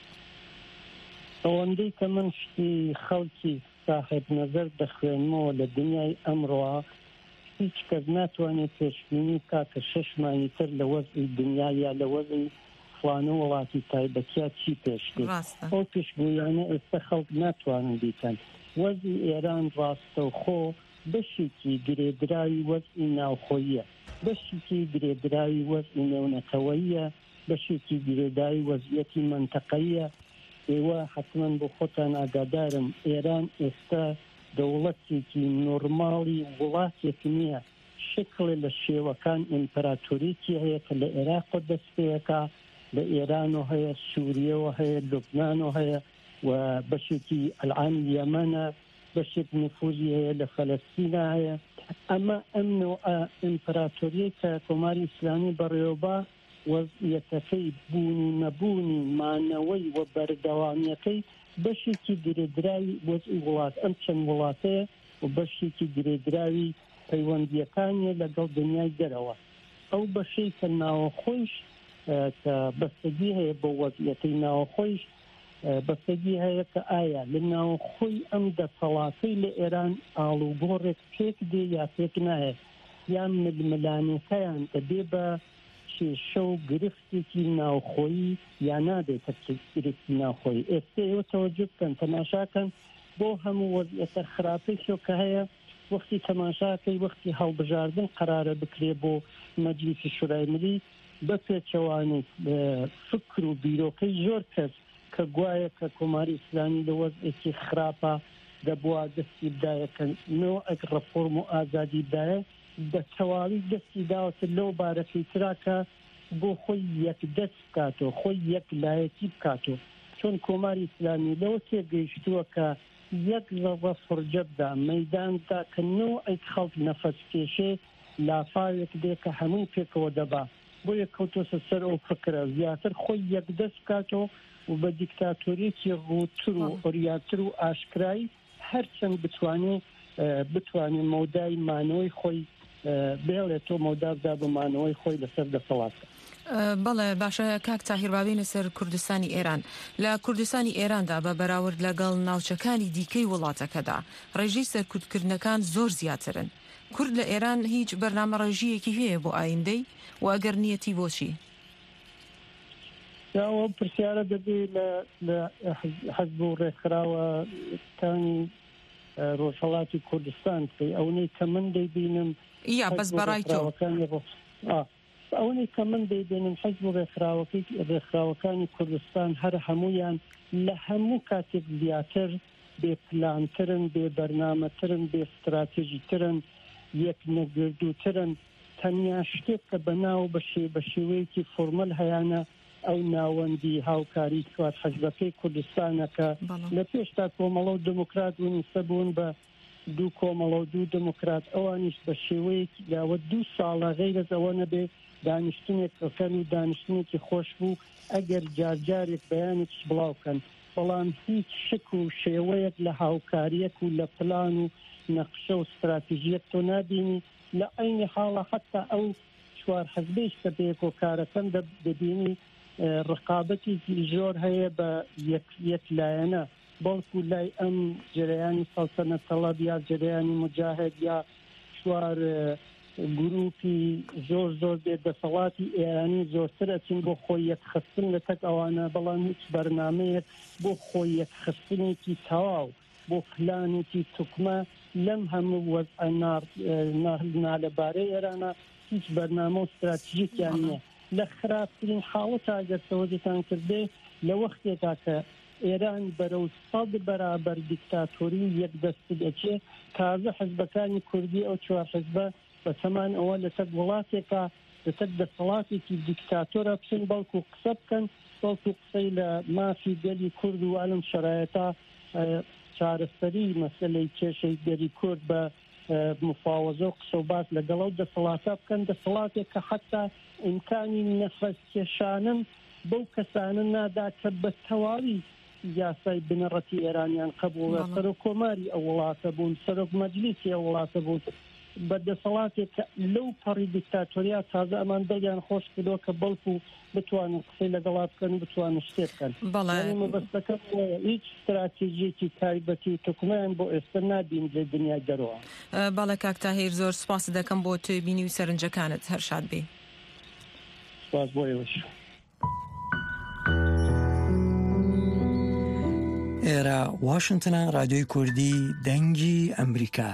Speaker 9: ئەوەندەی کە من شتی خەڵکی صاحب نەزەر دەخوێنمەوە لە دنیای ئەمڕۆ هیچ کەس ناتوانێت پێشبینی بکات کە 6 مانگی تر لە وەزعی دنیا یا لە وەزعی فلانە وڵاتی تایبەتیە چی پێشکرد ئەو پێشگویانە ئێستا خەڵک ناتوانن بیکەن وەزعی ئێران ڕاستەوخۆ بەشێکی گرێدراوی وەزعی ناوخۆییە بەشێکی گرێدراوی وەزعی نێونەتەوەییە بەشێکی گرێداوی وەزعیەتی منتەقەییە ئێوە حتمەن بۆ خۆتان ئاگادارم ئێران ئێستا دەوڵەتێکی نۆرماڵی وڵاتێک نییە شکڵێ لە شێوەکان ئیمپراتۆریەتی هەیە کە لە عێراق دەست پێەکە لە ئێرانەوە هەیە سووریەوە هەیە لوبنانەوە هەیە و بەشێکی ئەلعانی یەمەنە بەشێک نفوزی هەیە لە فەلەستینە هەیە ئەمە ئەم ئیمپراتۆریە کە کۆماری ئیسلامی بەڕێوەبا وەزعیەتەکەی بوونی نەبوونی مانەوەی و بەردەوامیەکەی بەشێکی گرێدراوی وەزعی وڵات ئەم چەند وڵاتەیە و بەشێکی گرێدراوی پەیوەندیەکانیە لەگەڵ دنیای دەرەوە ئەو بەشەی کە ناوەخۆیش کە بەستگی هەیە بۆ وەزعیەتەی ناوەخۆیش بەستگی هەیە کە ئایا لە ناوەخۆی ئەم دەسەڵاتەی لە ئێران ئاڵوگۆڕێک پێک دێ یا پێک نایە یان ململانەکەیان دەبێ بە کێشە و گرفتێکی ناوخۆیی یا نابێتە گرفتی ناوخۆیی ئێستا ئێوە تەوەجه بکەن تەماشاکەن بۆ هەموو وەزعیەتە خراپێکیۆ کە هەیە وەختی تەماشاکەی وەختی هەڵبژاردن قرارە بکرێ بۆ مەجلیسی شورای ملی بەپێچەوانێت فکر و بیرۆکەی زۆر کەس کە گوایە کە کۆماری ئیسلامی لە وەزعێکی خراپە دەبووە دەستی بدایەکە نەوەک ڕەفۆرم و ئازادی بدایە بە تەواوی دەستی داوەتە لەو بارەکەی تراکە بۆ خۆی یەک دەست بکاتەوە خۆی یەک لایەتی بکاتەوە چۆن کۆماری ئیسلامی لەوە تێگەیشتووە کە یەک زەڕە فرجە بدا مەیداندا کە نەوەک خەڵک نەفەسکێشێ لافاوێک دێ کە هەموو پێکەوە دەبا بۆ یەک کەوتۆسە سەر ئەو فکرە زیاتر خۆی یەک دەست بکاتەوە و بە دیکتاتۆریەکی ڕووتر و ئۆریاتر و ئاشکرایی هەرچەند بتوانێت مەودای مانەوەی خۆی بێڵێتۆ مەودابدا بمانەوەی خۆی لەسەر دەسەڵاتە
Speaker 1: بەڵێ باشە کاک تاهیر بابینە سەر کوردستانی ئێران لە کوردستانی ئێراندا بە بەراورد لەگەڵ ناوچەکانی دیکەی وڵاتەکەدا ڕێژەی سەرکوتکردنەکان زۆر زیاترن کورد لە ئێران هیچ بەرنامە ڕێژیەکی هەیە بۆ ئایندەی و ئەگەر نیەتی بۆچی
Speaker 9: ئەوە پرسیارە دەبێت لە حەزب و ڕێکخراوەکانی ڕۆژهەڵاتی کوردستان ئەوەی کە من دەیبینم
Speaker 1: یا بەس بەڕای تۆ
Speaker 9: ئەوەی کە من دەیبینم حەزب و ڕێکخراوەکانی کوردستان هەر هەمویان لە هەموو کاتێک زیاتر بێ پلانترن بێ بەرنامەترن بێ استراتێژیترن یەک نەگردووترن تەنیا شتێک کە بەناو بە شێوەیەکی فۆرمەل هەیانە ئەو ناوەندی هاوکاری چوار حەزبەکەی کوردستانەکە لە پێشتا کۆمەڵە و دموکرات بوونیسە بوون بە دوو کۆمەڵە و دوو دموکرات ئەوانیش بە شێوەیەکی لاوە 2 ساڵە غەیرەز ئەوە نەبێ دانیشتنێک بکەن و دانیشتنێکی خۆش بوو ئەگەر جارجارێک بەیانێکش بڵاوکەن بەڵام هیچ شک و شێوەیەک لە هاوکاریەک و لە پلان و نەقشە و استراتیژیەک تۆ نابینی لە عینی حاڵە حتا ئەو چوار حەزبەیش کە پێکۆکارەکەن دەبینی ڕقابەتی زۆر هەیە بە یەک لایەنە بەڵکو لای ئەم جریانی سەڵتەنەت تەڵەب یا جریانی مجاهد یا چوار گروپی زۆر بێدەسەڵاتی ئێرانی زۆرتر ئەچین بۆ خۆی یەکخستن لە تەک ئەوانە، بەڵام هیچ بەرنامەیەک بۆ خۆی یەکخستنێکی تەواو بۆ پلانێکی توکمە لەم هەموو وەزع نالەبارەی ئێرانە هیچ بەرنامە و استراتیژیکیان نییە. لە خراپترین حاڵەت ئەگەر تەوەجهتان کردێ لە وەختێکا کە ئێران بەرەو 100 بەرابەر دیکتاتۆری یەکدەست دەچێ، تازە حزبەکانی کوردی ئەو 4 حزبە بە تەمان ئەوە لە تەک وڵاتێکا لە تەک دەسەڵاتێکی دیکتاتۆرە بچن بەڵکو قسە بکەن، بەڵکو قسەی لە مافی گەلی کورد و ئەلم شەرایەتە چارەسەری مەسەلەی کێشەی گەلی کورد بە مفاوەزە و قسە و باس لەگەڵ ئەو دەسەڵاتە بکەن، دەسەڵاتێک کە حەتا ئیمکانی نەفەس کێشانن بەو کەسانە نادا کە بە تەواوی یاسای بنەڕەتی ئێرانیان قبوڵە، سەرۆک کۆماری ئەو وڵاتە بوون، سەرۆک مەجلیسی ئەو وڵاتە بوون، بە دەسەڵاتێک کە لەو پەڕی دیکتاتۆریا تازە ئەمان دڵیان خۆش کردەوە کە بەڵکو بتوانن قسەی لەگەڵا بکەن و بتوانن شتێ بکەن. مەبەستەکەم هیچ استراتیژیەکی تایبەتی توکمیان بۆ ئێستا نابین لە دنیای دەرەوە.
Speaker 1: باڵە کاک تاهیر، زۆر سپاس دەکەم بۆ توی بینی و سەرنجەکانت، هەر شاد بێ.
Speaker 9: سپاس بۆ ئێوەش.
Speaker 10: ئێرە واشنتنە، رادیۆی کوردی دەنگی ئەمریکا.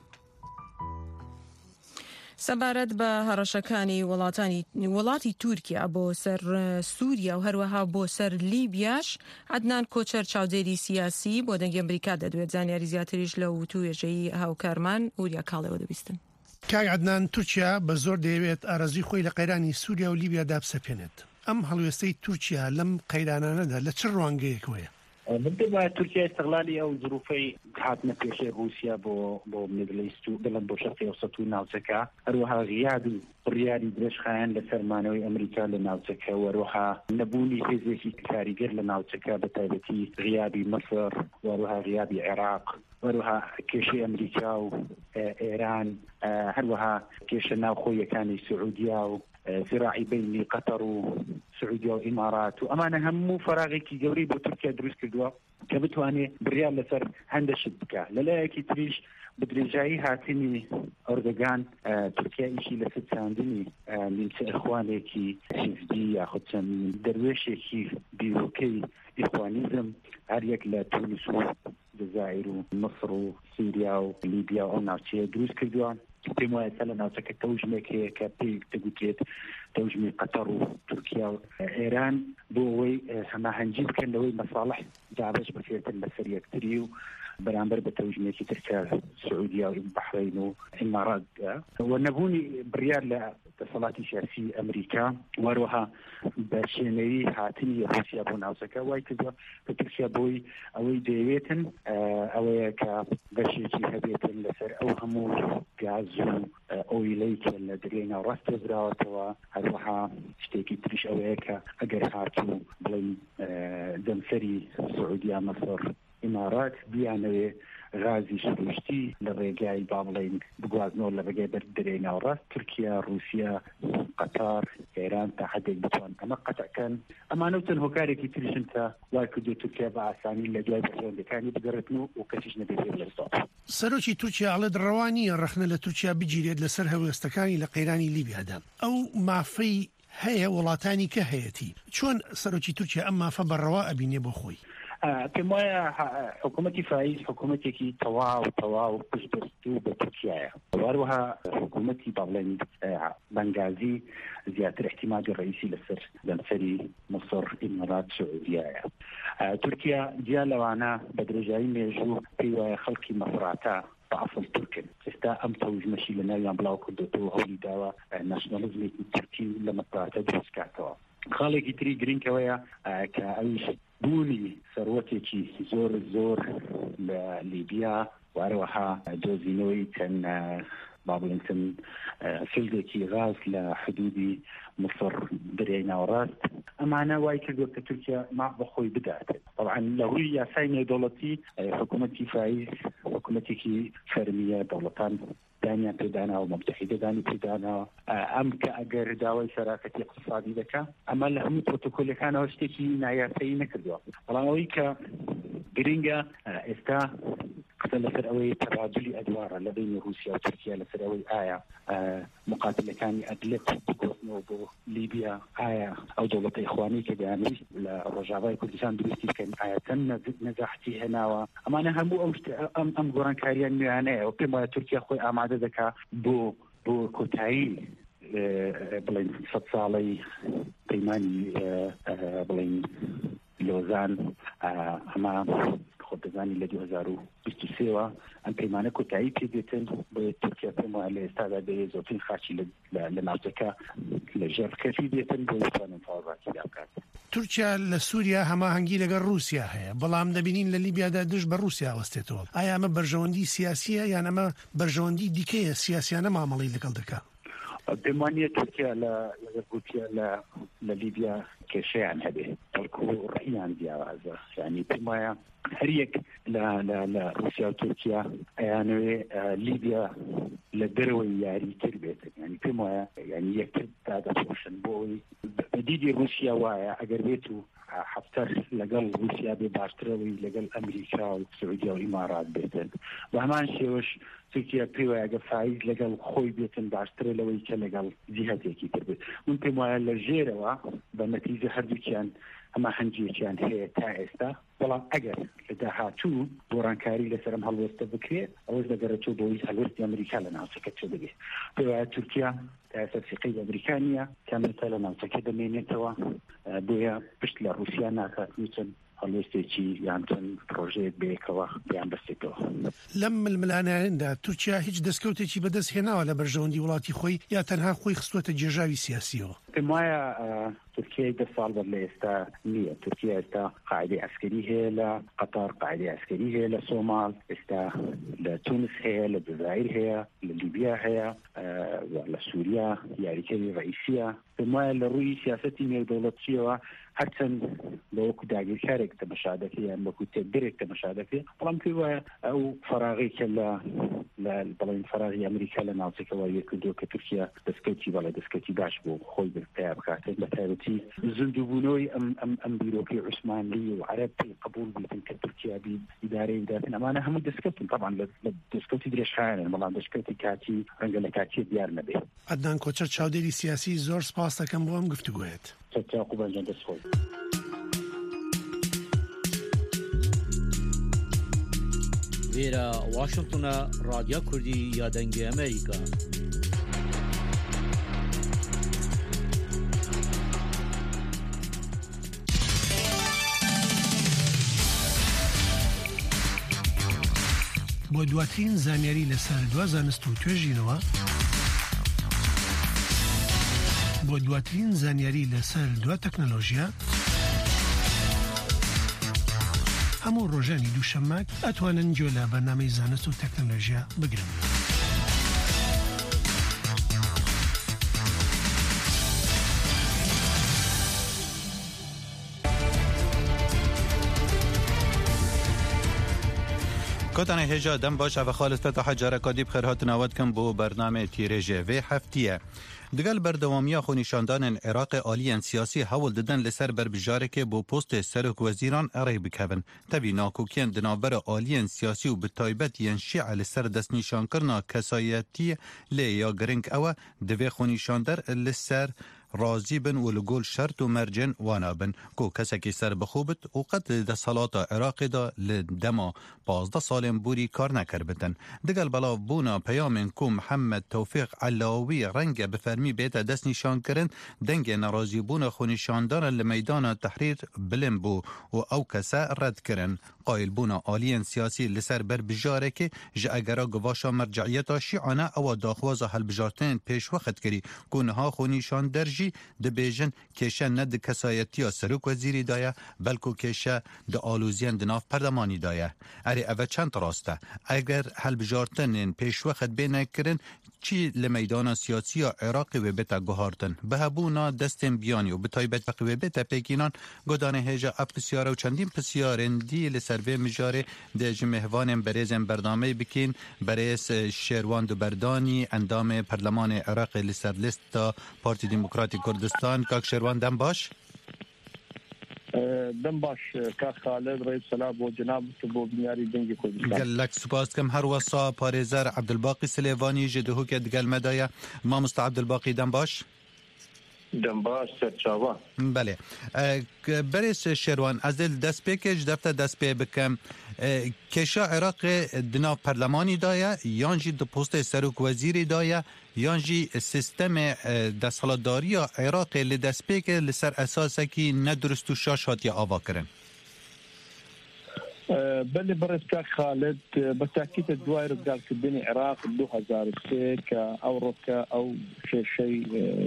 Speaker 1: سەبارەت بە هەڕەشەکانی وڵاتی تورکیا بۆ سەر سووریا و هەروەها بۆ سەر لیبیاش، عەدنان کۆچەر چاودێری سیاسی بۆ دەنگی ئەمریکا دەدوێت. زانیاری زیاتریش لە وتوێژەی هاوکارمان وریا کاڵەوە دەبیستن.
Speaker 11: کاک عەدنان، تورکیا بە زۆر دەیەوێت ئارەزوی خۆی لە قەیرانی سووریا و لیبیادا بسەپێنێت. ئەم هەڵوێستەی تورکیا لەم قەیرانانەدا لە چ ڕوانگەیەکەوەیە؟
Speaker 4: بالطبع تركيا استغلالي او ظروفي هاتنا في شيء روسيا بو ميدل ايست بلد بو شرق اوسط وناوتكا اروها غياب الريادي درش خان لفرمانوي امريكا لناوتكا وروها نبوني فيزيكي كاريجر لناوتكا بتايبتي غيابي مصر وروها غيابي العراق وروها كيشي امريكا وايران هروها كيش ناو خويا كان السعوديه صراعي بين قطر وسعودية وإمارات وأمانة همو فراغي كي جوري بو تركيا دروس كدوا كبتواني بريال لسر هند الشبكة للا كي تريش بدرجاي هاتيني أردوغان تركيا إشي لفت ساندني من إخواني كي حزبي ياخد من درويشي كي بيوكي إخوانيزم عريك لتونس والجزائر ومصر وسوريا وليبيا وناوتشي دروس كدوا بما مثلا كتوجمه كبي تقولت توجمه قطر وتركيا وايران بوي ما هنجيب كان لوي مصالح جابش بفيت المسيريه كتريو برامبر بتوجمه تركيا السعوديه والبحرين والامارات ونبوني بريال اتصالاتي سياسي امريكا وروها بشيني هاتني روسيا بوناوسكا وايتزا تركيا بوي او ديويتن او كبشيكي هبيتن لسر او همو غاز اويليك لدرينا راستوزراوتوا هروها شتيكي تريش اويكا اگر هاتو بلين دمسري سعودية مصر امارات بيانوي غازي شروشتي لرجاي بابلين بغوازنو لرجاي بردرينا وراس تركيا روسيا قطر ايران تحدي بتوان اما قطع كان اما نوتن هوكاري كي تريش انت وايكدو تركيا بعساني اللي جاي بحجون دكاني بقرتنو وكشيش نبي فيه للصوت
Speaker 11: سەرۆکی تورکیا ئەڵێ ڕەوانیە ڕەخنە لە تورکیا بگیرێت لەسەر هەڵوێستەکانی لە قەیرانی لیبیادا. ئەو مافەی هەیە وڵاتانی کە هەیەی چۆن سەرۆکی تورکیا ئەم مافە بەڕەوا ئەبینێ بۆ خۆی؟
Speaker 4: كما حكومتي فايز حكومتي تواو كجبستو بتركيا واروها حكومتي بابلين بنغازي زيادة الاحتمال الرئيسي لسر دمسري مصر امارات سعودية تركيا ديالا وانا بدرجاي ميجو في خلقي مفراتا بعصر تركن استا ام توج مشي لنا يوم بلاو كدوتو هولي داوا ناشناليزم التركي لما تدرس كاتوا خالقي تري جرين كويا كايش بوني ثروتي زور لليبيا واروها دوزينوي كان بابلينتن فلدكي غاز لحدود مصر درينا وراست اما انا وايكل وقت تركيا مع بخوي بدات طبعا لو هي ساينه دولتي حكومتي فايز حكومتي كي فرميه دولتان دانيا بدانا ومتحده داني بدانا ام كاجر داوي شراكه اقتصادي ذكا اما لهم بروتوكول كان واشتكي نايا سينه كدوا والله ويك جرينجا استا لەسەر ئەوەی تەبادلی ئەدوارە لە بین رووسیا و تورکیا لەسەر ئەوەی ئایا مقاتلەکانی ئەدلێت بگۆڕنەوە بۆ لیبیا ئایا ئەو دەوڵەتە ئیخوانی کە دەیانویست لە ڕۆژاوای کوردستان دروستی بکەن ئایا چەند نەجاحتی هێناوە ئەمانە هەموو ئەم گۆڕانکاریان نوێیانەیە و پێم وایە تورکیا خۆی ئامادە دەکات بۆ کۆتایی بڵین 100 ساڵەی پەیمانی بڵین لۆزان ئەمە خۆ دەزانی لە 2023ەوە ئەم پەیمانە کۆتایی پێدێتن بۆ تورکیا پێم وایە لە ئێستادا دەیە زۆرترین خاچی لە ناوچەکە لە ژێرکەفی دێتن بۆ بتوانن تەواوەتی بکات.
Speaker 11: تورکیا لە سووریا هەماهەنگی لەگەڵ رووسیا هەیە بەڵام دەبینین لە لیبیادا دژ بە رووسیا وەستێتەوە. ئایا ئەمە بەرژەوەندی سیاسیە یان ئەمە بەرژەوەندی دیکەیە سیاسیانە مامەڵی لەگەڵ دەکات؟
Speaker 4: پێم وانییە تورکیا لەگەر رووسیا لە لیبیا کێشەیان هەبێ بەڵکو ڕێیان جیاوازە یعنی پێم وایە هەر یەک لە رووسیا و تورکیا ئەیانوێ لیبیا لە دەرەوەی یاریتر بێتن یعنی پێم وایە یعنی یەکتر دادەپۆشن بۆی بەدیدی رووسیا وایە ئەگەر بێت و حفتەر لەگەڵ رووسیا بێ باشترەوەی لەگەڵ ئەمریکا و سعودیا و ئیمارات بێتن بە هەمان شێوەش تورکیا پێی وایە ئەگە فایز لەگەڵ خۆی بێتن باشترە لەوەی کە لەگەڵ جیهەتێکی تر بێت من پێم وایە لە ژێرەوە بە نەتیجە هەردووکیان ئەمە هەنجێکیان هەیە تا ئێستا بەڵام ئەگەر لە داهاتوو گۆڕانکاری لەسەر ئەم هەڵوێستە بکرێت ئەوەش دەگەڕێتەوە بۆی هەڵوێستی ئەمریکا لە ناوچەکە چ دەبێت پێی وایە تورکیا تا ئێستا فیقەی ئەمریکا نییە کاملتە لە ناوچەکە دەمێنێتەوە بۆیە پشت لە رووسیا ناکات میچن هەڵوێستێکی یان چەند پرۆژەیەک بەیەکەوە بیان بەستێتەوە.
Speaker 11: لەم ململانەیەندا تورکیا هیچ دەستکەوتێکی بەدەست هێناوە لە بەرژەوەندی وڵاتی خۆی یا تەنها خۆی خستووەتە جێژاوی سیاسیەوە؟
Speaker 4: پێم وایە تورکیا 10 ساڵ بەر لە ئێستا نییە. تورکیا ئێستا قاعدەی عسکەری هەیە لە قەتار، قاعدەی عسکەری هەیە لە سۆمال، ئێستا لە تونس هەیە، لە جەزایر هەیە، لە لیبیا هەیە، لە سووریا یاریکەری ڕئیسیە. پێم وایە لە ڕووی سیاسەتی نێودەوڵەتیەوە هەرچەند بەوەکو داگیرکارێک تەمەشا دەکرێت یان وەکو تێکدەرێک تەمەشا دەکرێت بەڵام پێی وایە ئەو فەراغی کە لە بەڵێن فەراغی ئەمریکا لە ناوچەکەەوە یەکردووە کە تورکیا دەستکەوتی دەستکەوتی باش بۆ خۆی پیا بکاتێت بە تایبەتی زیندووبوونەوەی ئەم بیرۆکەی عوسمانی و عەرەب پێی قبول بوون کە تورکیا ئیدارەی بداتن ئەمانە هەموو دەستکەوتن طبعا لە دەستکەوتی درێژخایەنن بەڵام دەستکەوتی کاتی ڕەنگە لە کاتی دیار نەبێت.
Speaker 11: عەدنان کۆچەر چاودێری سیاسی زۆر سپاس دەکەم بۆ ئەم گفتوگویت.
Speaker 12: وێرە واشنگتنە رادیا کوردی یادەنگی ئەمریکا.
Speaker 11: بۆ دواترین زانیاری لەسەر دوا زانست و توێژینەوە بۆ دواترین زانیاری لەسەر دوا تەکنۆلۆژیا هەموو ڕۆژانی دووشەممە ئەتوانن گوێ لە بەرنامەی زانست و تەکنۆلۆژیا بگرن.
Speaker 13: کۆتانە هێژا دەم باش ئەە خاڵستە حەجارە کادی بخێر هاتناوت کەم بۆ بەرنامە تیرێژێ vê هەفتیە. دگەل بەردەوامیە خۆنیشاندانên Iraqê aliyên siyasî hewl didin li ser berbijarekê bû postê Serokweziran erê bikevin. Tevî nakokiyên di navbera aliyên siyasî û bi taybet yên Şîe li ser destnîşankirina kesayetiyê lê ya giring ew e divê xۆnîşander li ser razî bin û li gol şert û mercên wana bin ku kesekî serbixwe bit û qet li desalata Iraqê da li dema 15 salên borî kar nekirbitin. Digel belavbûna peyamên ku Mihemed Tewfîq Elawî renge bi fermî bête destnîşankirin dengê nerazîbûna xwenîşandaran li meydana Tehrîr bilind bû û ew kese red kirin. Qaîlbûna aliyên siyasî li ser berbijarekê ji egera givaşa merceiyeta Şîane ewa daxwaza helbijartinên pêşwexet kirî ku niha xwenîşander jî dibêjin kêşe ne di kesayetiya Serokwezîrî da ye belku kêşe di alûziyên di nav perdemanî da ye. Erê ev çend rast e. Eger helbijartinên pêşwexet bêne kirin çî li meydana siyasiya Iraqê wê bête guhartin. Bihebûna destên biyanî û bi taybet wê bête pêkînan godanê hêja ev pisyara û çendîn pisyarên dî li ser vê mijarê de ji mêhvanên berêzên berdameyê bikîn berêz Şêrwan du Berdanî endamê Perlemanê Iraqê li ser lista Partî Demokratîk Kurdistan. Kak Şêrwan dem baş?
Speaker 14: دم باش کا خالد رئیس سلام و جناب بو بنیاری دنگی کوردستان
Speaker 13: قال سپاس كم هر وصا باريزر عبد الباقي سليفاني جدهو كد قال مدايا ما عبد الباقي دم باش
Speaker 14: دنباش سرچاوا
Speaker 13: بله بريس شروان ازل دست پیکج دفته دست پی بکم کشا عراق دنا پرلمانی دایا یانجی دو پست سروک وزیری دایا یانجی سیستم دستالداری عراق لدست پیک لسر اساسه کی ندرست و شاش هاتی آوا کرن
Speaker 14: بل برزكا خالد بالتاكيد الدوائر قال كدني عراق 2003 كاوروكا او شيء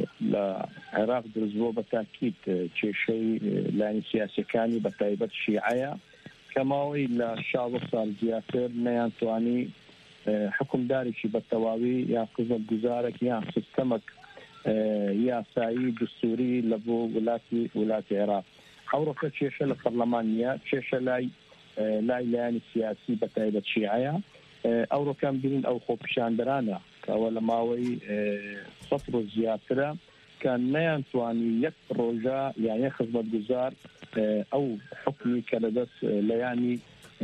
Speaker 14: لعراق درزبو بالتاكيد شيء لاني سياسي كاني بتايبت الشيعيه كماوي للشعب صار زياتر نيانتواني حكم داري شي بالتواوي يا قزل جزارك يا سيستمك يا سعيد دستوري لبو ولاتي عراق اوروكا شيء البرلمانيه شيء لا يعني سياسي بتايبة شيعية أو كان بين أو خوبشان درانا كأول ماوي سطر زياترة كان ما ينتواني يك بروجا يعني خدمة جزار أو حكمي كلدس لا يعني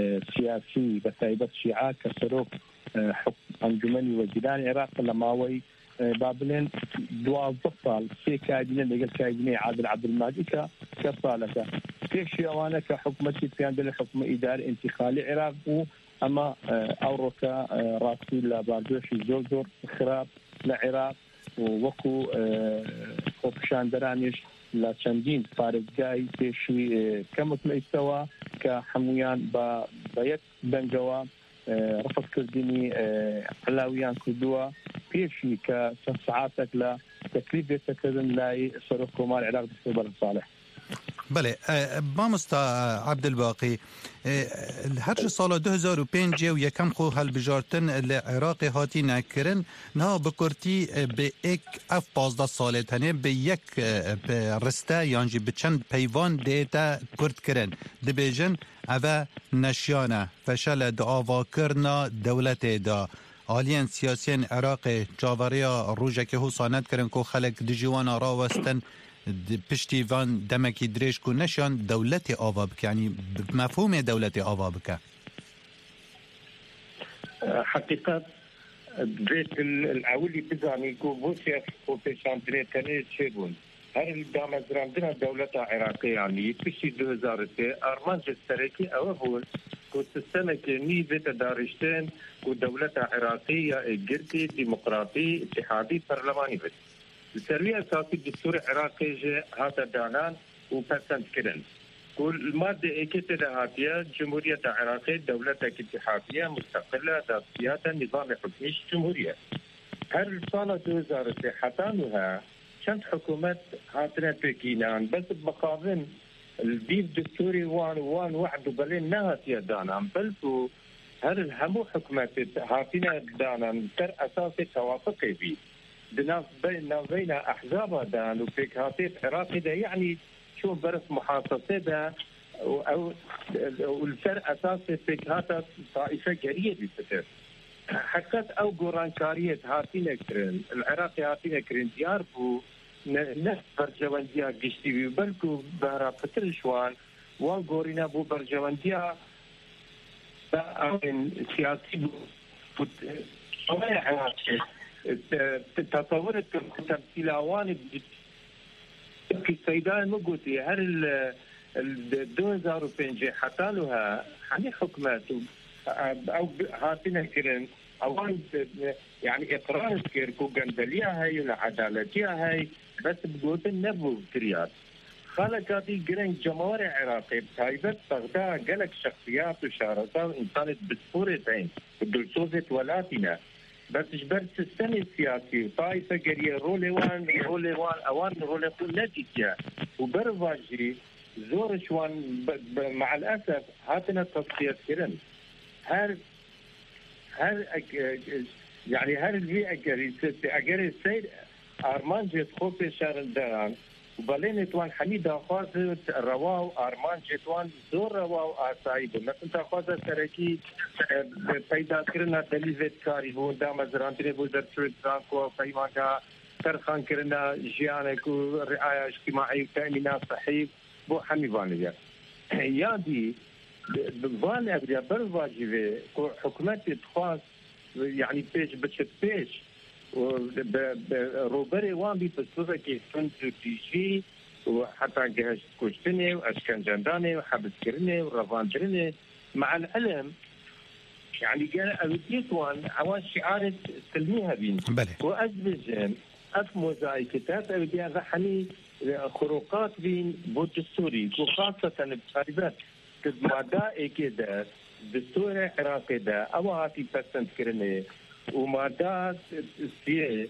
Speaker 14: سياسي بتايبة شيعة كسروك حكم أنجمني وزيران العراق لماوي بابلين دوا ضفال في كايدين اللي قال كايدين عادل عبد الماجد كصالته في شيء كحكومتي في عندنا حكم إداري انتقالي عراق أما أوروكا راسي لباردوش زوزور خراب لعراق ووكو خوبشان درانيش لا چندین پارێزگای پێشی کەمت مەیستەوە کە هەمویان بە یەک بەنگەوە ڕفەتکردنی علاویان کردووە پێشی کە چەند سەعاتێک لە تەکلیف بێتەکردن لای سەرۆک کۆماری عێراق دکتۆر بەرهەم ساڵح.
Speaker 13: بله مامۆستا عەبدولباقی هەر ساڵە 2005 و یەکەم خۆ هەڵبژارتن لە عێراقی هاتی نەکردن نها بکورتی بە ئێک ئەف 15 ساڵێت هەنێ بە یەک ڕستە یانجی بە چەند پەیوان دێتە کوردکردن دەبێژن ئەvە نەشیانە فەشەلە داواکردنا دەولەتێدا آلیان سیاسیین عێراقی جاوەڕێیا ڕۆژێکی هوسانەت کردن کۆ خەڵک دژیوانە ڕاوەستن پشتی وان دمکی درێژ کو نشان دولت آوا بکە یعنی مفهوم دولت آوا بکە.
Speaker 14: حقیقت درێت الأولی بزانی کو بۆچی خۆپێشاندنێتەنێ چێ بوون هەر دامەزراندنە دەولەتە عێراقیانی پشتی 2003 ئارمانجە سەرەکی ئەوە بوون کو سیستەمێکی نی بێتە داڕیشتن کو دەولەتە عێراقی یا گرتی دیموقراطی اتحادی پەرلەمانی بێت. السرية أساسي الدستور العراقي هذا دانان وبسند كرن كل مادة إكتة هاتية جمهورية العراقية دولة اتحادية مستقلة ذاتية نظام حكمي جمهورية هر سنة 2003 حتى كانت حكومات هاتنا بكينان بس بمقابل البيف دستوري وان واحد وبلين نهاتية دانان بل هر الهمو حكومات هاتنا دانان تر أساسي توافقي بيه بين أحزاب دان وفيك هاتيت عراقي ده يعني شو برس محاصصة ده أو الفرق أساسي فيك هاتا طائفة جريئة بفتر حقت أو قرانكارية هاتينا كرن العراقي هاتينا كرن ديار بو نفس برجوانديا قشتي بلكو بهرا فتر شوان وان قورينا بو برجوانديا بأمن سياسي بو شوية عراقي تصورت تمثيل اوان في سيدان مقوتي هر ال 2005 حتى لها حني حكمات او هاتنا كرن اوان يعني اقرار كيركو قندليا هاي ولا عدالتيا هاي بس بقوت النبو تريات خلقاتي قرن جمهور عراقي بتايبت بغداد قالك شخصيات وشارطات انسانت بسفورتين بدلسوزة ولاتنا بس جبر السيستم السياسي طائفة قرية رولي وان اوان رولي نتيجة وبرفاجي زور شوان مع الاسف هاتنا تصفيات كرن هل يعني هل البيئة قرية السيد ارمان جيت خوفي شهر الدران وبلين توان حميدة خاصة رواو ارمان جيتوان زور رواو آسايدو مثل خاصة سركي پیدا کرنا دلیویت کاری بون دام زرانتنی بود در سوید زانکو پیمانکا ترخان کرنا جیانه کو رعاية اجتماعي و تأمينات صحي بو حمي فانيا يادي فان ابدا برواجي حكومه تخاص يعني بيش روبري وان بي بصوره كي فند تيجي وحتى جهاز كوشتني واشكنجانداني وحبس كرني ورفاندرني مع العلم يعني قال أوديتوان عوان شعار سلميها بين وأزبجن أف موزايكتات أودي غحني خروقات بين بود السوري وخاصة بخاربات مادة كده دستور عراقي ده أو هاتي بسنت كرني ومادة سيه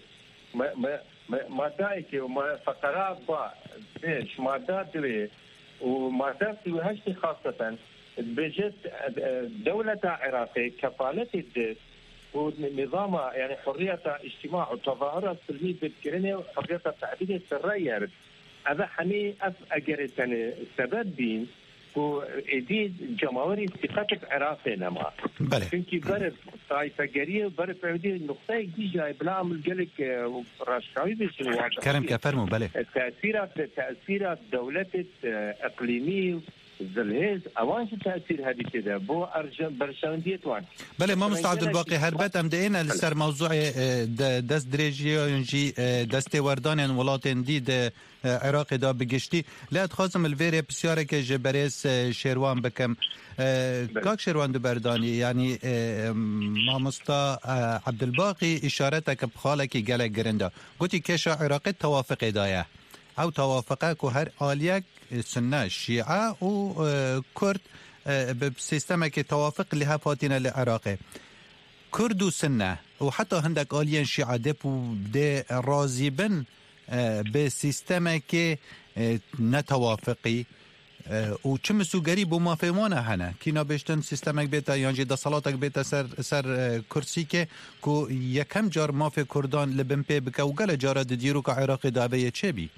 Speaker 14: مادة كي وما فقرات با إيش مادة دوي ومادة سوهشتي خاصة بجد دولة عراقية كفالة الدس ونظامها يعني حرية اجتماع وتظاهرة سلمية بالكرنة وحرية التعبير الرأي هذا حني أجرت يعني سبب بين وإديد جماهير ثقة عراقية نما. كنتي برف طائفة جريء برف عودي النقطة دي جاي بلا عمل جلك راشقاوي بيسنوا.
Speaker 13: كرم كفرمو بله.
Speaker 14: تأثيرات دولة إقليمية زلهز اوانش تاثير هذه كذا بو ارجم برشانديه وان
Speaker 13: بله ما مستعد الباقي هربت ام دينا لسر موضوع دست دريجيونجي دست وردان ولاتن دي عراق دا بگشتي لا تخازم الفيري بسياره که جبريس شيروان بكم كاك شيروان دو برداني يعني ما مستا عبد الباقي اشارتك بخالك قال جرندا قلتي كيش عراق توافق دايه او توافقك هر آلیک سنه شیعه و کرد بسیستمه که توافق لها فاتینه لعراقه کرد و سنه و حتی هندک آلیان شیعه دپو ده رازی بن به سیستمه که نتوافقی و چه مسوگری بو مافهمانه هنه کینا بشتن سیستمک بیتا یانجی دا صلاتک بیتا سر کرسی که یکم جار مافه کردان لبن پی بکه و گل جارا دیرو که عراقی دابه چه بی؟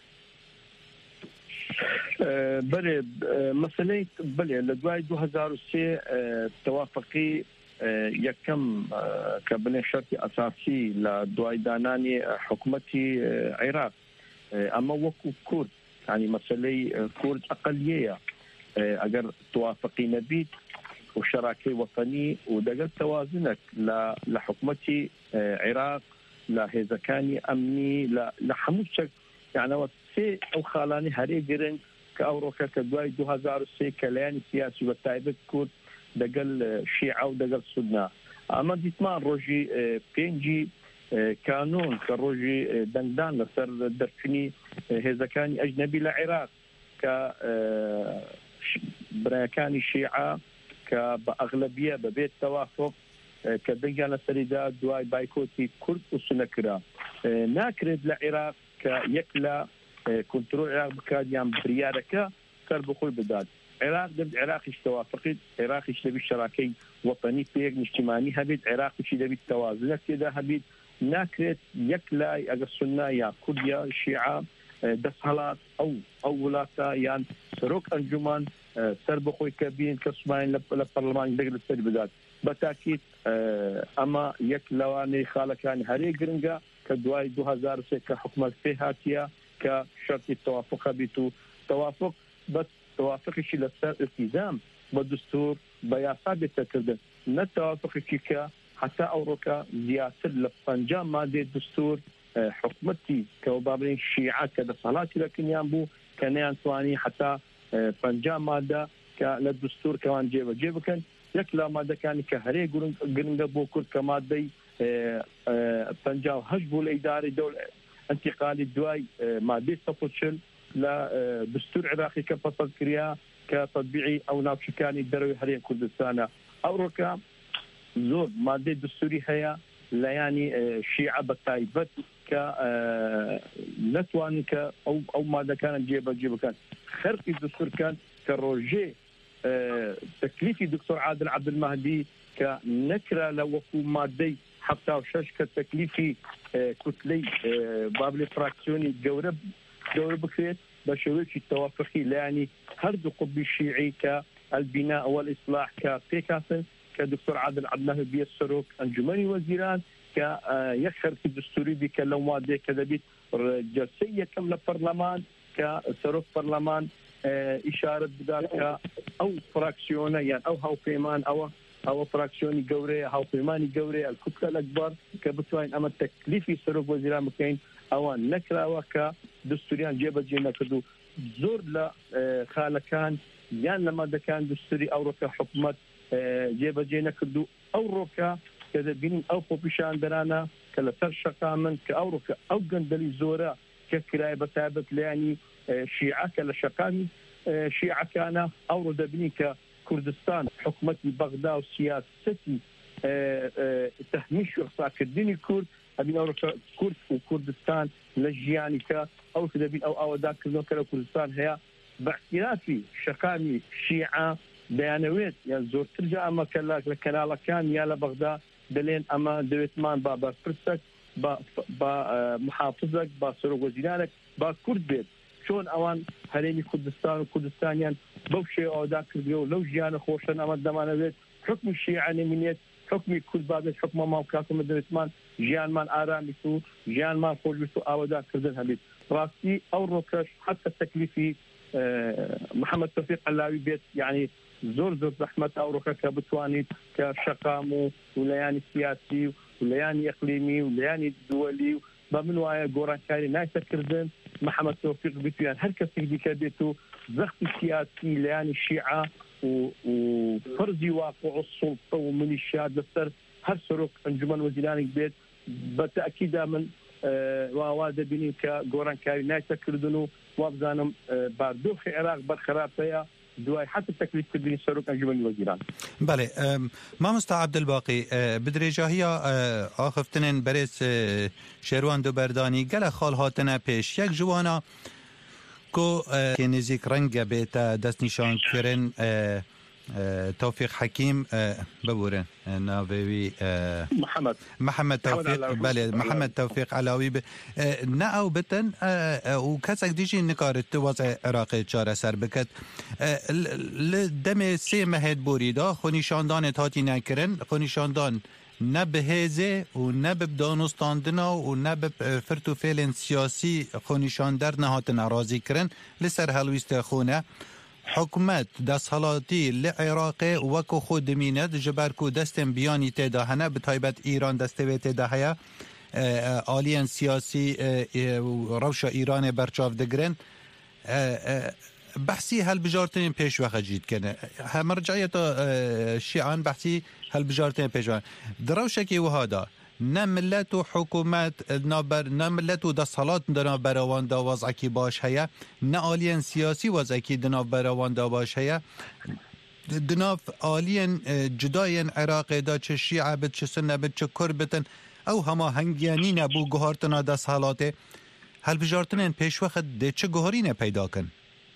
Speaker 14: بله مسئله بله لدوای 2003 توافقی یکم کابینه شرطی اساسی لدوای دانانی حکومتی عراق اما وکو کرد يعني مسألة كرد أقلية أجر توافقي نبيت وشراكة وطني ودقل توازنك لحكومتي عراق لهزكاني أمني لحموشك يعني وسي أو خالاني هري جرن كأوروكا كدواي 2003 كلاني سياسي والتعبت كرد دقل شيعة ودقل سنة أما ديتمان روجي بينجي قانون كروجي دندان لسر درفني هزكاني أجنبي لعراق ك براكاني شيعة كبأغلبية ببيت توافق كدنجان السريدات دواي بايكوتي كرد وسنكرا ناكرد لعراق كيكلا كنترول العراق بكاديان برياركا كربخوي بداد عراق توافقت عراق دبي شراكي وطني بيك اجتماعي هبيت عراق دبي توازنك كده هبيت ناكرت يكلا أجسنا يا كرديا الشيعة دسهلات أو ولاتا يعني سروك أنجمان سربخوي كابين كسماين للبرلمان دقل السربدات بتأكيد أما يكلا خالك يعني هري جرنجا كدواي 2006 كحكومة فيهاتيا كشرط التوافق بيتو توافق بس توافق شيء للسر التزام بالدستور بياسات بالتكردن نتوافق كيكا حتى أوروكا زيادة لفنجان مادة الدستور حكومتي كوبابين الشيعة كذا صلاتي لكن ينبو كان ينتواني حتى فنجان مادة للدستور كمان جيبا كان يكلا مادة كان كهري قرنجا بوكر كمادة فنجان هجبو الإدارة دولة انتقالي الدواي مادة تفصل لدستور عراقي كفصل كريا كتطبيعي أو ناوشكاني الدروي هرين كردستان أوروكا زود مادة دستوري هي لا يعني شيعة بتايبت ك نتوان ك أو مادة كانت جيبة كان خرق الدستور كان كروجي تكليفي دكتور عادل عبد المهدي كنكرة لو مادة حتى وشش كتكليفي كتلي بابلي فراكسيوني جورب بكريت بشويش التوافقي لا يعني هرد قبي الشيعي كالبناء والإصلاح كفيكاسن كدكتور عادل عبد المهدي بيسروك انجمني وزيران كيخر في الدستوري بكلمات كذا بيت جلسيه كامله برلمان كسروك برلمان إشارة بذلك أو فراكسيون يعني أو هاوبيمان أو فراكسيوني جوري هاوبيماني جوري الكتلة الأكبر كبتوين أما التكليفي سرق وزير مكين أو نكرا وكا دستوريان جيبا جينا كدو زور لا خالكان يعني لما ده كان دستوري أو ركا حكومة جيبا جينا كدو أو ركا كذا بين أو بوبيشان درانا كلا ترشقا من كأوروكا أو جندلي زورا ككراي بتابت يعني شيعة كلا شقاني شيعة كان أورو دبني ككردستان حكومة بغداد وسياستي تهميش وخصاك الدين الكرد أبين أوروكا كرد وكردستان لجياني كا أو كذا بين أو ذاك كلا كردستان هي باعترافي شقاني شيعة بيانويت يعني زور ترجع أما كلا كان يا لبغداد دلين أما دويتمان با فرسك با محافظك با سرق وزيرانك با كرد بيت شون أوان هريني كردستان وكردستانيان بوشي أو ذاك اليوم لو جيانا خوشنا أما دمانا بيت حكم الشيعة نمينيت حكم كرد بابت حكم ما وكاكم دويتمان جيان مان آراميتو جيان مان فوجيتو أو ذاك كردن هبيت راسي أو ركش حتى التكليفي محمد توفيق علاوي بيت يعني زور زحمة أوروكا كبتواني كشقامو ولياني سياسي ولياني إقليمي ولياني دولي بمن وايا جوران كاري نايسا كردن محمد توفيق بيتوان هل كسيدي كبيتو ضغط سياسي لياني الشيعة وفرضي واقع السلطة ومن الشاد لسر هر سروك انجمان وزيراني بيت بالتأكيد من ووادا بيني كجوران كاري نايسا كردنو وابزانم باردوخ عراق برخرابيا دواي حتى التكليف كدني سروك انجمن الوزيران.
Speaker 13: بله ما مستعد الباقي بدرجه هي آخفتنن برس شیروان دو بردانی گله خال هاتنه پیش یک جوانا کو که نزیک رنگ بیت دست نشان کرن توفيق حكيم ببورن ناوي محمد توفيق بله محمد توفيق علاوي ناو بتن وكسك ديجي نكارت وضع عراقي چاره سر بكت لدم سي مهد بوريدا خونيشاندان تاتي نكرن خونيشاندان نه به هزه و نه به دانستاندنا و نه به فرتو فعل سیاسی خونیشاندر نهات ناراضی کرن لسر هلویست خونه حکومت دست حالاتی لعراق وکو خود میند جبرکو دستن بیانی تداهنه به تایبت ایران دستوی تداهیه آلین سیاسی روش ایران برچاف دگرن بحثی هل بجارتين پیش وقت جید کنه هم رجعیت شیعان بحثی هل بجارتين پیش وقت دروشکی و هادا نه ملت و حکومت نه ملت و دستالات دنا براوان دا وضعکی باش هیا نه آلین سیاسی وضعکی دنا براوان دا باش هیا دناف آلین جداین عراق دا چه شیعه بد چه سنه بد چه کربتن او هما هنگیانی نبو گهارتنا دستالاته هل بجارتين پیش وقت ده چه گهارینه پیدا کن؟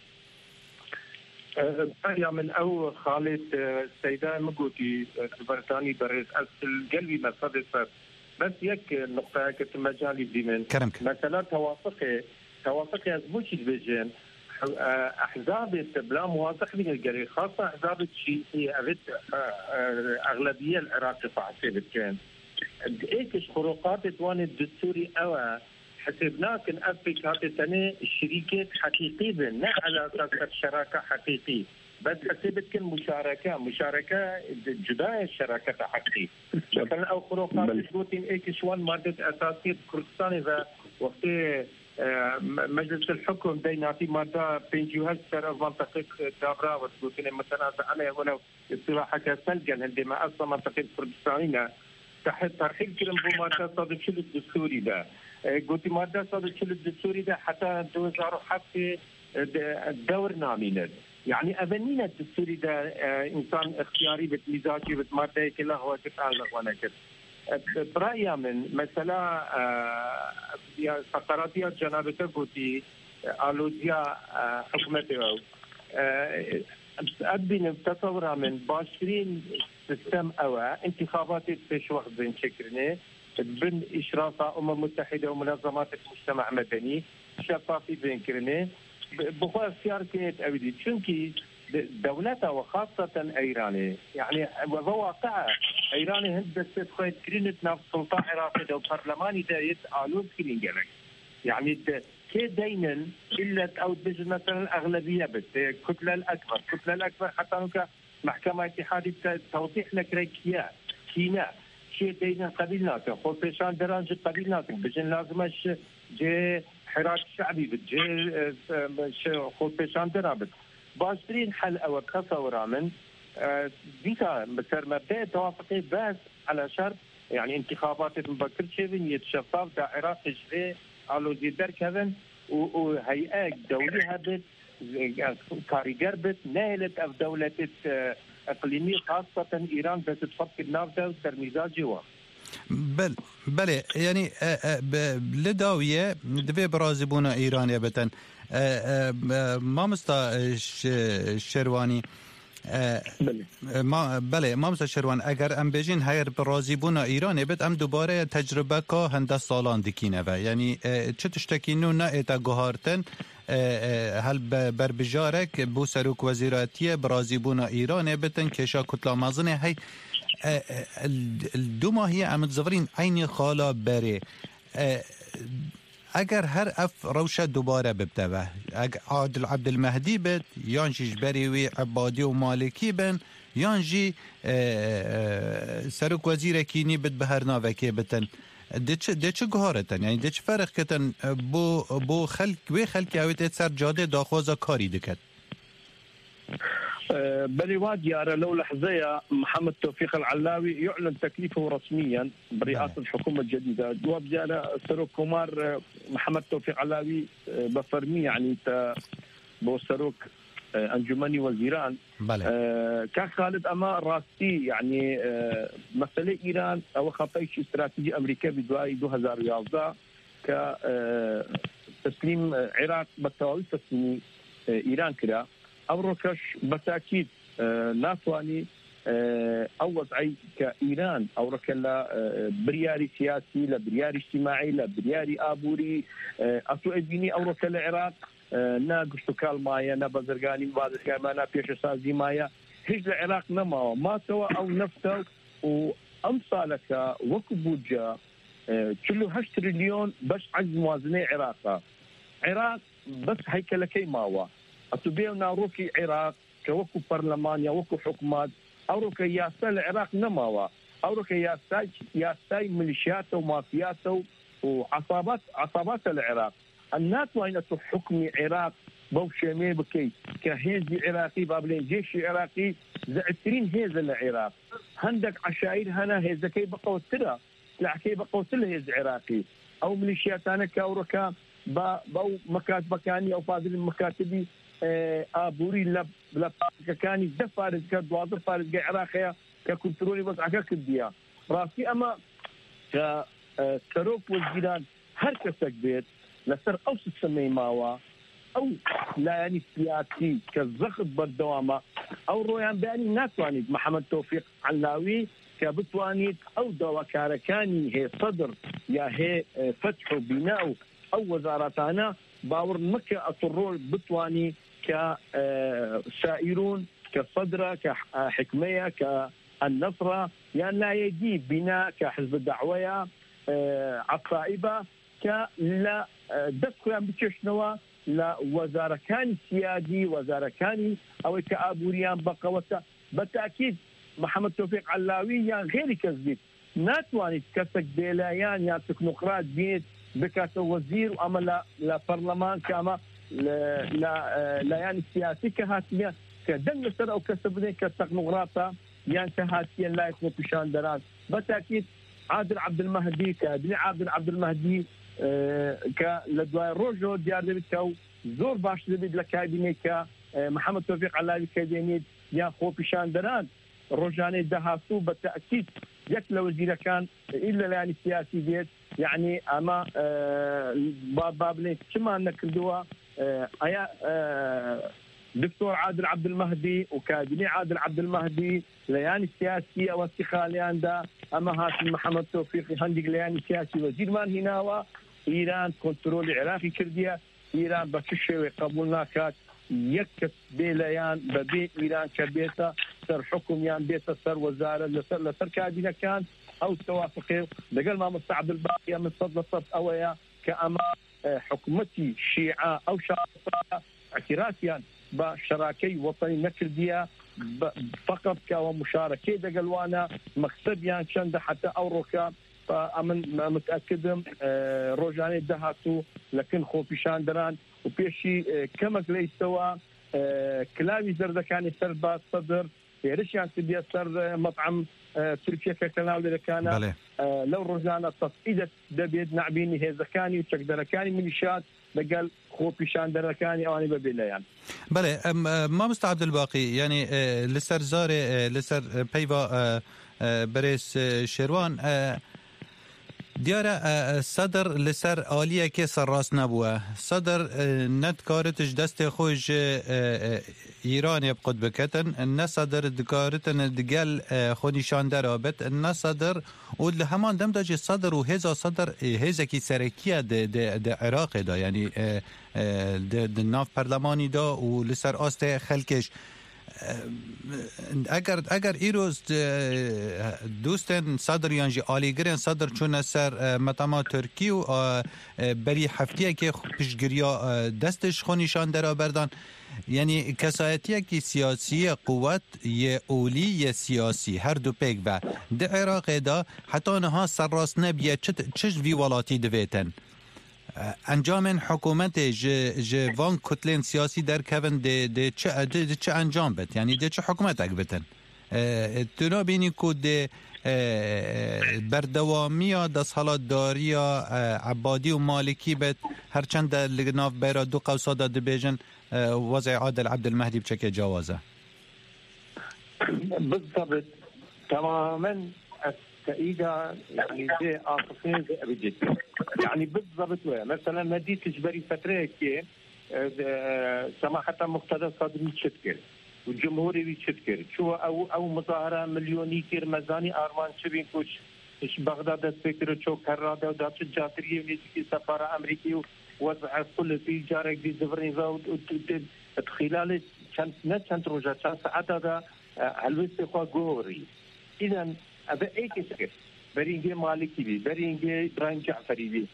Speaker 14: يا من أو خالد سيدان مقوتي بريطاني برز أصل قلبي ما صدفت بس يك نقطة كنت مجالي بديمن مثلا توافقي أزبوشي البيجين أحزاب بلا موافق من الجري خاصة أحزاب الشيعية أبد أغلبية العراق فعسيبت كان إيش خروقات دوان الدستوري أو حسبناه كن أفريقيا هذه السنة الشركات حقيقية لا على أساس شراكة حقيقية بس حسبت كن مشاركة جداء الشراكة حقيقية مثلا أو خروقات بروتين إيش وان مادة أساسية كردستان إذا وقت مجلس الحكم ديناتي مادة بينجوهات سر منطقة دابرا وتبروتين مثلا أنا هنا استراحة كسلجن عندما أصلا منطقة كردستانية تحت ترحيل كلام بمادة صادق شل الدستوري ده قلت مادة صادق شل الدستوري ده حتى 2007 الدور نامينا يعني أبنينا الدستوري ده إنسان اختياري بمزاجي بمادة كلها هو تفعل وانا كده برأيي من مثلا فقراتي جنابته قلتي آلوديا حكومته أبين تصورها من باشرين سيستم أوا انتخابات بيش وقت بين شكرني بين إشراف متحدة ومنظمات المجتمع المدني شفافي بين كرني بخوا اختيار كنت أبدي چونكي دولتها وخاصة إيراني يعني بواقع إيراني هند بس تخيل كرينت نفس سلطة عراقية وبرلماني دايت آلوز كرين جلك يعني كي دينا إلا أو بجد مثلا الأغلبية بالكتلة الأكبر حتى هناك محكمة اتحادية توضيح لك ريكيا كينا شيء دينا قبيلناك خود بيشان درانج قبيلناك بجن لازمش جي حراك شعبي بجي خود بيشان درابط باشترين حل أو تصور من ديتا بسر مبدأ توافقي بس على شرط يعني انتخابات مبكر شيء يتشفاف دائرة تجري على زيدر كذا وهيئة دولية هبت كاريجر بت نهلت أف دولة إقليمية خاصة إيران بتتفكر نافذة وترميزات جوا.
Speaker 13: بله يعني لداوية دفي برازبونا إيرانيا بتن ما مستا شرواني بله ما مستا شروان اگر ام بيجين هاير برازبونا إيرانيا بت ام دوباره تجربه که هنده سالان دکینه و یعنی چه تشتکینو نه ایتا گوهارتن هل بربجارك بو سروك وزيراتيه برازيبونا ايران بتن كشا كتلا مازنه هي الدوما هي عم تزفرين عيني خالا بري اگر هر اف روشه دوباره ببتوه عادل عبد المهدي بت يانجي جبري وي عبادي ومالكي بن يانجي سروك وزيره كيني بت بهرناوكي بتن دچ گهارتن یعنی دچ فرق کتن بو خلق اویت سر جاده داخوزا کاری دکت
Speaker 14: بلي وادي أرى لو لحظة محمد توفيق العلاوي يعلن تكليفه رسميا برئاسة الحكومة الجديدة جواب جانا سروك كومار محمد توفيق العلاوي بفرمي يعني بو سروك أنجمني وزيران كان خالد أما راستي يعني مسألة إيران أو خطيش استراتيجي أمريكا بدواي 2011 كتسليم عراق بالتوالي تسليم إيران كده أو ركش بالتأكيد ناتواني أو وضعي كإيران أو ركلا برياري سياسي لبرياري اجتماعي لبرياري آبوري أتوئديني أو ركلا العراق نا قشتكال مايا نا بزرقاني بازرقاني ما نا بيش سازي مايا هج العراق نما ما سوى أو نفسه وأمثالك وكبوجا كله 8 تريليون باش عجز موازنة عراق بس هيكلكي ماوا أتبيعنا روكي عراق كوكو برلمان يا وكو حكومات أو روكي ياسا العراق نماوا أو روكي ياساي ميليشيات ومافيات وعصابات العراق الناتو أين حكم عراق بوشمي بكي كهيزي عراقي بابلين جيش عراقي زعترين هيز العراق هندك عشائر هنا هيز كي بقوتلا لعكي بقوتلا هيز عراقي أو ميليشيات أنا كأوروكا بو مكاتب كاني أو فاضل المكاتبي آبوري لب كاني دفارز كدوازر فارز عراقية ككنترولي بس عكاك الديا راسي أما كروك والجيران هركسك بيت لسر أو ستسمي ماوا أو لا يعني سياسي كالزخط بالدوامة أو رويان بأني ناتواني محمد توفيق علاوي كبتواني أو دواكاركاني هي صدر يا هي فتح وبناء أو وزارتانا باور مكة أطرول بتواني كسائرون كصدرة كحكمية كالنصرة يعني لا يجي بناء كحزب الدعوية عصائبة كلا دفكوا يعني بتشنوا لا وزارة كان سيادي وزارة كان أو كأبوريان بقوة بالتأكيد محمد توفيق علاوي يعني غير كذب ناتواني كسك بيلايان يعني تكنوقراط بيت بكاته وزير وأما لا برلمان كما لا يعني سياسي كهاتية كدم سر أو كسبني كتكنوقراطة يعني كهاتية لا يكون بشان درات بالتأكيد عادل عبد المهدي كابن عبد المهدي كلدواء روجو ديار دبيتو زور باش دبيت لكابيني محمد توفيق علاوي كابيني يا خو بشان درات روجاني دهاسو بالتأكيد يك لوزير كان إلا يعني سياسي بيت يعني أما بابلي كما نكردوا أيا دكتور عادل عبد المهدي وكابيني عادل عبد المهدي لياني سياسي أو استخاليان دا أما هاشم محمد توفيق هندق لياني سياسي وزير مان هناوا إيران كنترول عراقي كردية إيران بكشة قبولنا كات يكت بيليان ببيت إيران كبيتا سر حكم يان بيتا سر وزارة لسر كابينة كان أو توافقه دقل ما مستعد الباقية من صد لصد أويا كأما حکومتی شیعه او شاطئه اعترافیان با شراکه وطنی نکردیه فقط که و مشارکه دقلوانا مقصد یان چند حتى اوروكا فامن متاكدم روجاني دهاتو لكن خوفيشان دران وبيشي كما ليستوى كلاوي زردكاني سربا صدر يرشيان تبي سر مطعم تركيا كتناول كان لو روجانا تصعيد دبيد نعبيني هذا كاني وتقدر ميليشيات بقال خوفيشان دركاني او اني ببيليان
Speaker 13: بله ما مستعد الباقي يعني لسر زاري لسر بيفا بريس شيروان دیاره صدر لسر عالیه که سرراست نبوه صدر ند کارتش دست خوش ایران یبقد بکتن نه صدر دکارتن دگل خونیشان درابت نه صدر و همان دم داجی صدر و هزا صدر هزا کی سرکیه ده عراق دا یعنی ده ناف پرلمانی دا و لسر آست خلکش اگر ایروز دوستن صدر یانجی آلیگرین صدر چون سر مطمع ترکی و بری هفتیه که پیشگیریا دستش خونیشان در بردن یعنی کسایتیه که سیاسی قوت یه اولی یه سیاسی هر دو پیک و ده عراق دا حتی نها سرراست نبیه چش وی ولاتی دویتن انجام حکومت جوان کتلین سیاسی در کون ده چه انجام بد یعنی ده چه حکومت اگ بتن تو بینی که ده بردوامی ده حالات داری عبادی و مالکی بد هرچند در لگناف بیرا دو قوسا ده بیجن وضع عادل عبدالمهدی بچه جوازه
Speaker 14: بالضبط تماما تأييدا يعني دي عاطفين بجد يعني بالضبط مثلا مدينة جبري فترة كي سماحة مقتدى صدري تشتكر والجمهوري بيتشتكر شو او مظاهرة مليوني كير مزاني ارمان شبين كوش ايش بغداد فكرة شو كراده وداتش الجاترية ونيجي سفارة امريكي ووضع كل في جارك دي زفرني خلال كانت روجا كان ساعات هذا الوسط خوا جوري اذا أبى أي كسر برينجي مالكي بي برينجي إبراهيم جعفري بي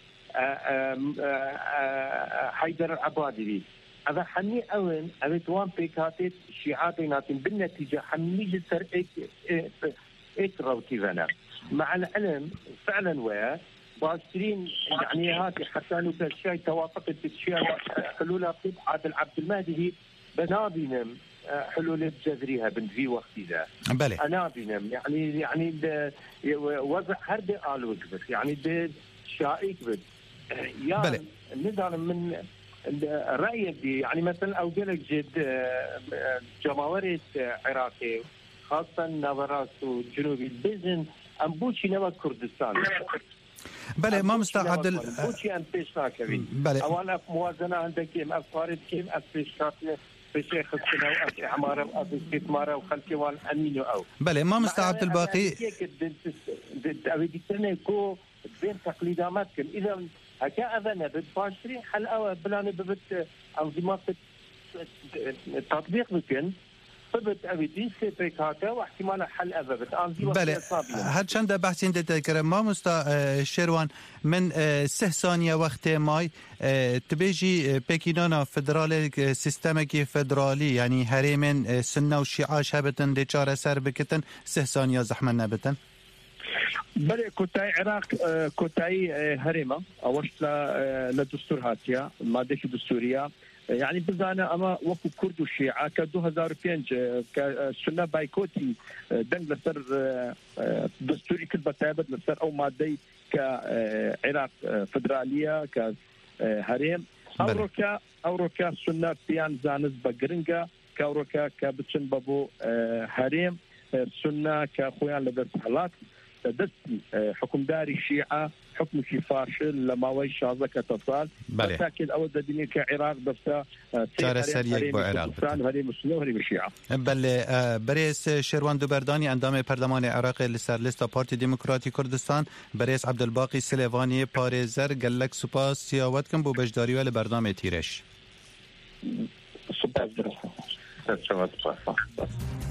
Speaker 14: حيدر العبادي بي هذا حني أون أبي توان بيكاتي شيعات ناتين بالنتيجة حني جسر إيك روتي فنا مع العلم فعلا ويا باشرين يعني هاتي حتى انه الشيء توافقت بالشيء حلولها عادل عبد المهدي بنابينم حلول الجذريها بنفي وقت ذا أنابينم يعني وضع هردي قالوا كبس يعني ده شائك بس يعني نزال من الرأي دي يعني مثلا أو قلق جد جماورة عراقي خاصة نظرات وجنوبي البيزن أمبوشي نوى كردستان
Speaker 13: بله ما مستعد
Speaker 14: بوشي أم بيشناكوي أولا موازنة عندك كيم أفارد كيم أفريشناكوي بشيخ السنة وأعمارة وأستثمارة وخلقي والأمين أو
Speaker 13: بله ما مستعد الباقي
Speaker 14: أبي كو بين تقليدات كم إذا هكا أذن بتباشرين حلقة بلاني ببت أنظمات تطبيق بكن فبت أبي دي سيبك هكا واحتمال حل أبد أنظمة
Speaker 13: بله هر چند بحثين تذكر ما مستا شيروان من 3 ثانية وقت ماي تبيجي بكينانا فدرالي سيستمكي فدرالي يعني هريمن سنة وشيعة شابتن دي چار سر بكتن 3 ثانية زحمة نبتن
Speaker 14: بله كوتاي عراق كوتاي هريمة أوشت لدستور هاتيا مادة دستورية يعني بزانا اما وقت كرد والشيعة ك 2005 كسنة بايكوتي دنگ لسر دستوري كل بتابت لسر او مادي كعراق فدرالية كهريم اوروكا سنة بيان زانز بقرنجا كاوروكا كبتشن بابو هريم سنة كخويان لدرس حالات دست حكمداري الشيعة حكم شي فاشل لما وي شازة كتصال لكن أود ديني كعراق دفتا
Speaker 13: چار سريك بعراق
Speaker 14: هري مسلم وهري بالشيعة
Speaker 13: بل بريس شيروان دوبرداني اندام برلمان عراق لسر لستا بارتي ديمقراطي كردستان بريس عبدالباقي سليفاني پاريزر گلك سپاس سياوت كم بو بجداري ولی برنامه تيرش
Speaker 14: سپاس درسته